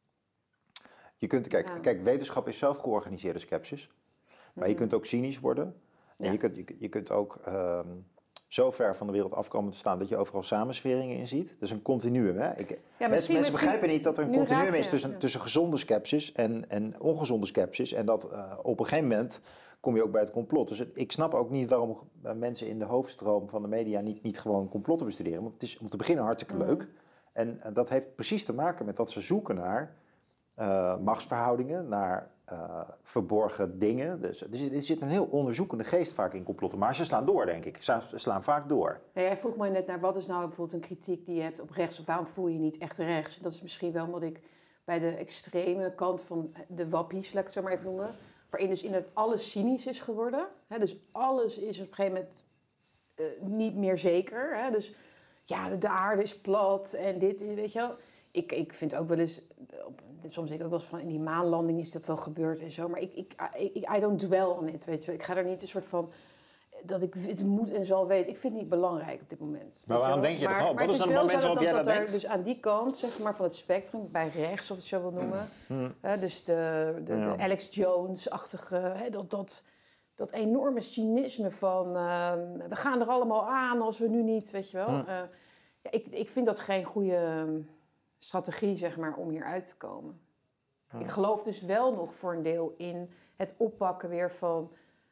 Je kunt, kijk, ja. kijk, wetenschap is zelf georganiseerde scepsis. Maar mm-hmm. je kunt ook cynisch worden. En ja. je, kunt, je, je kunt ook um, zo ver van de wereld afkomen te staan dat je overal samensweringen in ziet. Dat is een continuum. Hè? Ik, ja, mensen, mensen begrijpen niet dat er een continuum is tussen, ja. tussen gezonde scepsis en, en ongezonde scepsis. En dat uh, op een gegeven moment kom je ook bij het complot. Dus het, ik snap ook niet waarom mensen in de hoofdstroom van de media niet, niet gewoon complotten bestuderen. Want het is om te beginnen hartstikke mm. leuk. En uh, dat heeft precies te maken met dat ze zoeken naar uh, machtsverhoudingen, naar... Uh, verborgen dingen. Dus er zit een heel onderzoekende geest vaak in complotten. Maar ze slaan door, denk ik. Ze slaan vaak door. Ja, jij vroeg mij net naar wat is nou bijvoorbeeld een kritiek die je hebt op rechts... of waarom voel je je niet echt rechts? Dat is misschien wel omdat ik bij de extreme kant van de wappies, laat ik het zo maar even noemen... waarin dus inderdaad alles cynisch is geworden. Hè? Dus alles is op een gegeven moment uh, niet meer zeker. Hè? Dus ja, de, de aarde is plat en dit, weet je wel... Ik, ik vind ook wel eens, soms denk ik ook wel eens van in die maanlanding is dat wel gebeurd en zo. Maar ik, ik, ik I don't dwell on it, weet je wel. Ik ga er niet een soort van, dat ik het moet en zal weten. Ik vind het niet belangrijk op dit moment. Maar waarom denk je dat? Maar, wat is dan het moment waarop jij dat, dat denkt? Er, dus aan die kant, zeg maar, van het spectrum, bij rechts of het zo wil noemen. Hmm. Hè, dus de, de, ja. de Alex Jones-achtige, hè, dat, dat, dat enorme cynisme van, uh, we gaan er allemaal aan als we nu niet, weet je wel. Hmm. Uh, ja, ik, ik vind dat geen goede... strategie, zeg maar, om hier uit te komen. Ja. Ik geloof dus wel nog voor een deel in het oppakken weer van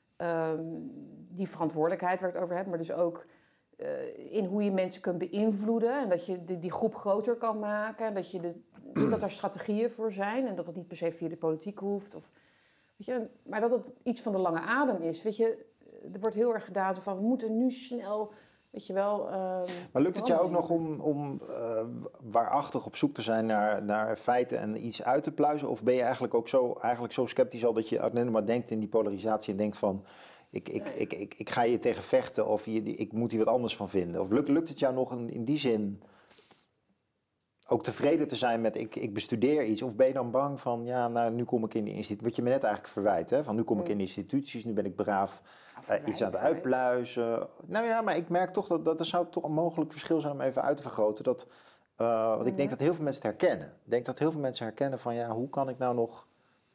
um, die verantwoordelijkheid waar ik het over heb, maar dus ook uh, in hoe je mensen kunt beïnvloeden en dat je de, die groep groter kan maken en dat, je de, dat er strategieën voor zijn en dat het niet per se via de politiek hoeft. Of, weet je, maar dat het iets van de lange adem is. Weet je, er wordt heel erg gedaan zo van, we moeten nu snel... Weet je wel, uh, maar lukt het jou ook nog om, om uh, waarachtig op zoek te zijn naar, naar feiten en iets uit te pluizen? Of ben je eigenlijk ook zo, eigenlijk zo sceptisch al dat je alleen maar denkt in die polarisatie en denkt van... Ik, ik, ik, ik, ik ga je tegen vechten of je, ik moet hier wat anders van vinden? Of lukt, lukt het jou nog in, in die zin ook tevreden te zijn met ik, ik bestudeer iets? Of ben je dan bang van, ja, nou, nu kom ik in de instituties... Wat je me net eigenlijk verwijt, hè? Van nu kom ik in de instituties, nu ben ik braaf uh, iets aan het uitpluizen. Nou ja, maar ik merk toch dat, dat er zou toch een mogelijk verschil zijn om even uit te vergroten. Dat, uh, want ik ja. denk dat heel veel mensen het herkennen. Ik denk dat heel veel mensen herkennen van, ja, hoe kan ik nou nog...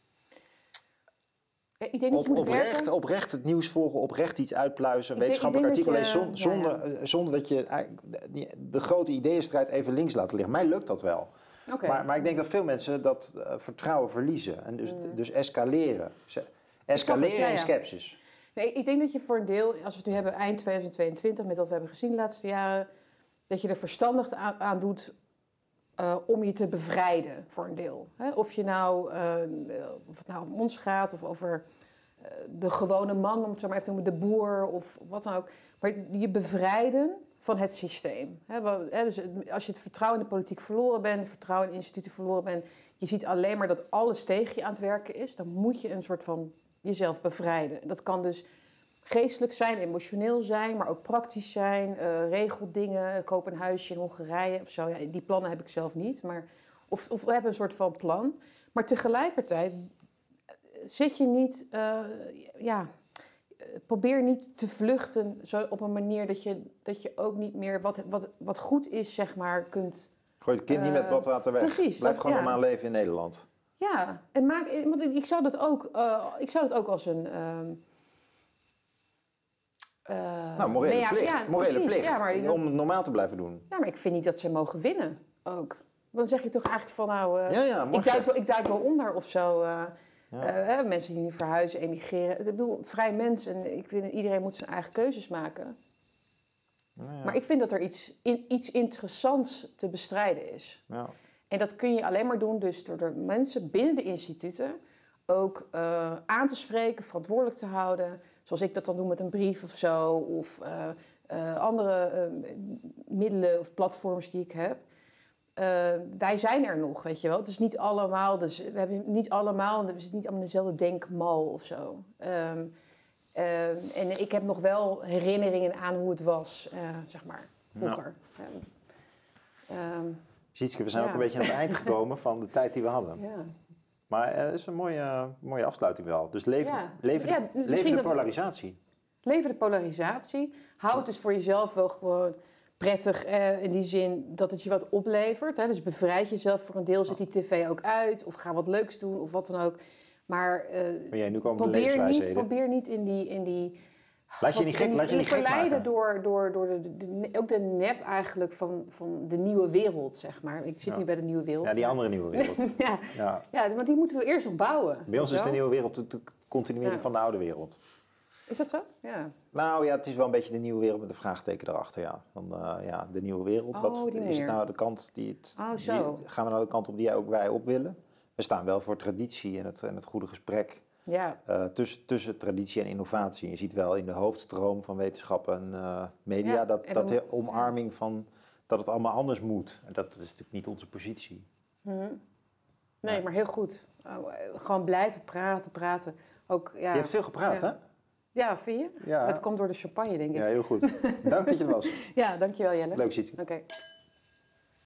Ik denk op, oprecht, oprecht het nieuws volgen, oprecht iets uitpluizen, een wetenschappelijk artikel lezen, zon, zonder, ja, ja. zonder dat je de, de grote ideeënstrijd even links laat liggen. Mij lukt dat wel. Okay. Maar, maar ik denk dat veel mensen dat uh, vertrouwen verliezen en dus, mm. dus escaleren. Escaleren het, ja, ja. in scepsis. Nee, ik denk dat je voor een deel, als we het nu hebben eind tweeduizend tweeëntwintig, met wat we hebben gezien de laatste jaren, dat je er verstandig aan, aan doet uh, om je te bevrijden voor een deel. Hè? Of, je nou, uh, of het nou om ons gaat of over uh, de gewone man, om het zo maar even te noemen, de boer of wat dan ook. Maar je bevrijden van het systeem. Hè? Dus als je het vertrouwen in de politiek verloren bent, het vertrouwen in instituten verloren bent, je ziet alleen maar dat alles tegen je aan het werken is, dan moet je een soort van jezelf bevrijden. Dat kan dus geestelijk zijn, emotioneel zijn, maar ook praktisch zijn. Uh, regeldingen, koop een huisje in Hongarije of zo. Ja, die plannen heb ik zelf niet. Maar, of, of we hebben een soort van plan. Maar tegelijkertijd zit je niet... Uh, ja, probeer niet te vluchten zo op een manier dat je, dat je ook niet meer... Wat, wat, wat goed is, zeg maar, kunt... Gooi het kind uh, niet met badwater weg. Precies. Blijf dat, gewoon ja. normaal leven in Nederland. Ja, en maak, want ik zou dat ook, uh, ik zou dat ook als een... Uh, Uh, nou, morele nee, ja, plicht. Ja, morele precies, plicht. Ja, maar, om het normaal te blijven doen. Ja, maar ik vind niet dat ze mogen winnen ook. Dan zeg je toch eigenlijk van nou... Uh, ja, ja, ik, duik wel, ik duik wel onder of zo. Uh, ja. uh, mensen die nu verhuizen, emigreren. Ik bedoel, vrij mens en ik vind iedereen moet zijn eigen keuzes maken. Ja, ja. Maar ik vind dat er iets, in, iets interessants te bestrijden is. Ja. En dat kun je alleen maar doen dus door de mensen binnen de instituten ook uh, aan te spreken, verantwoordelijk te houden. Zoals ik dat dan doe met een brief of zo. Of uh, uh, andere uh, middelen of platforms die ik heb. Uh, wij zijn er nog, weet je wel. Het is niet allemaal, dus we hebben niet allemaal, we zitten niet allemaal in dezelfde denkmal of zo. Um, uh, en ik heb nog wel herinneringen aan hoe het was, uh, zeg maar, vroeger. Ja. Um, um, Sietske, we zijn ja. ook een beetje aan het eind gekomen van de tijd die we hadden. Ja. Maar het uh, is een mooie, mooie afsluiting wel. Dus leven, ja. leven, ja, dus leven de polarisatie. Leven de polarisatie. Houd het dus voor jezelf wel gewoon prettig. Eh, in die zin dat het je wat oplevert. Hè? Dus bevrijd jezelf voor een deel. Zet die tv ook uit. Of ga wat leuks doen. Of wat dan ook. Maar, uh, maar jij, nu komen probeer, niet, probeer niet in die... In die Laat je niet gek, laat je niet gek verleiden door, door, door de, de, de, ook de nep eigenlijk van, van de nieuwe wereld, zeg maar. Ik zit ja. nu bij de nieuwe wereld. Ja, die andere nieuwe wereld. ja. Ja. ja, want die moeten we eerst nog bouwen. Bij ons is de nieuwe wereld de continuering ja. van de oude wereld. Is dat zo? Ja. Nou ja, het is wel een beetje de nieuwe wereld met een vraagteken erachter, ja. Van, uh, ja, de nieuwe wereld. Oh, wat is het nou de kant die het... Oh, zo. Die, gaan we nou de kant op die ook wij op willen? We staan wel voor traditie en het, en het goede gesprek. Ja. Uh, tussen, tussen traditie en innovatie. Je ziet wel in de hoofdstroom van wetenschap en uh, media ja, dat, en dat de omarming van dat het allemaal anders moet. En dat is natuurlijk niet onze positie. Mm-hmm. Nee, ja. maar heel goed. Oh, gewoon blijven praten, praten. Ook, ja, je hebt veel gepraat, ja. hè? Ja, vind je? Ja. Het komt door de champagne, denk ik. Ja, heel goed. Dank dat je er was. Ja, dankjewel Jelle. Leuk, Sietske. Oké. Okay.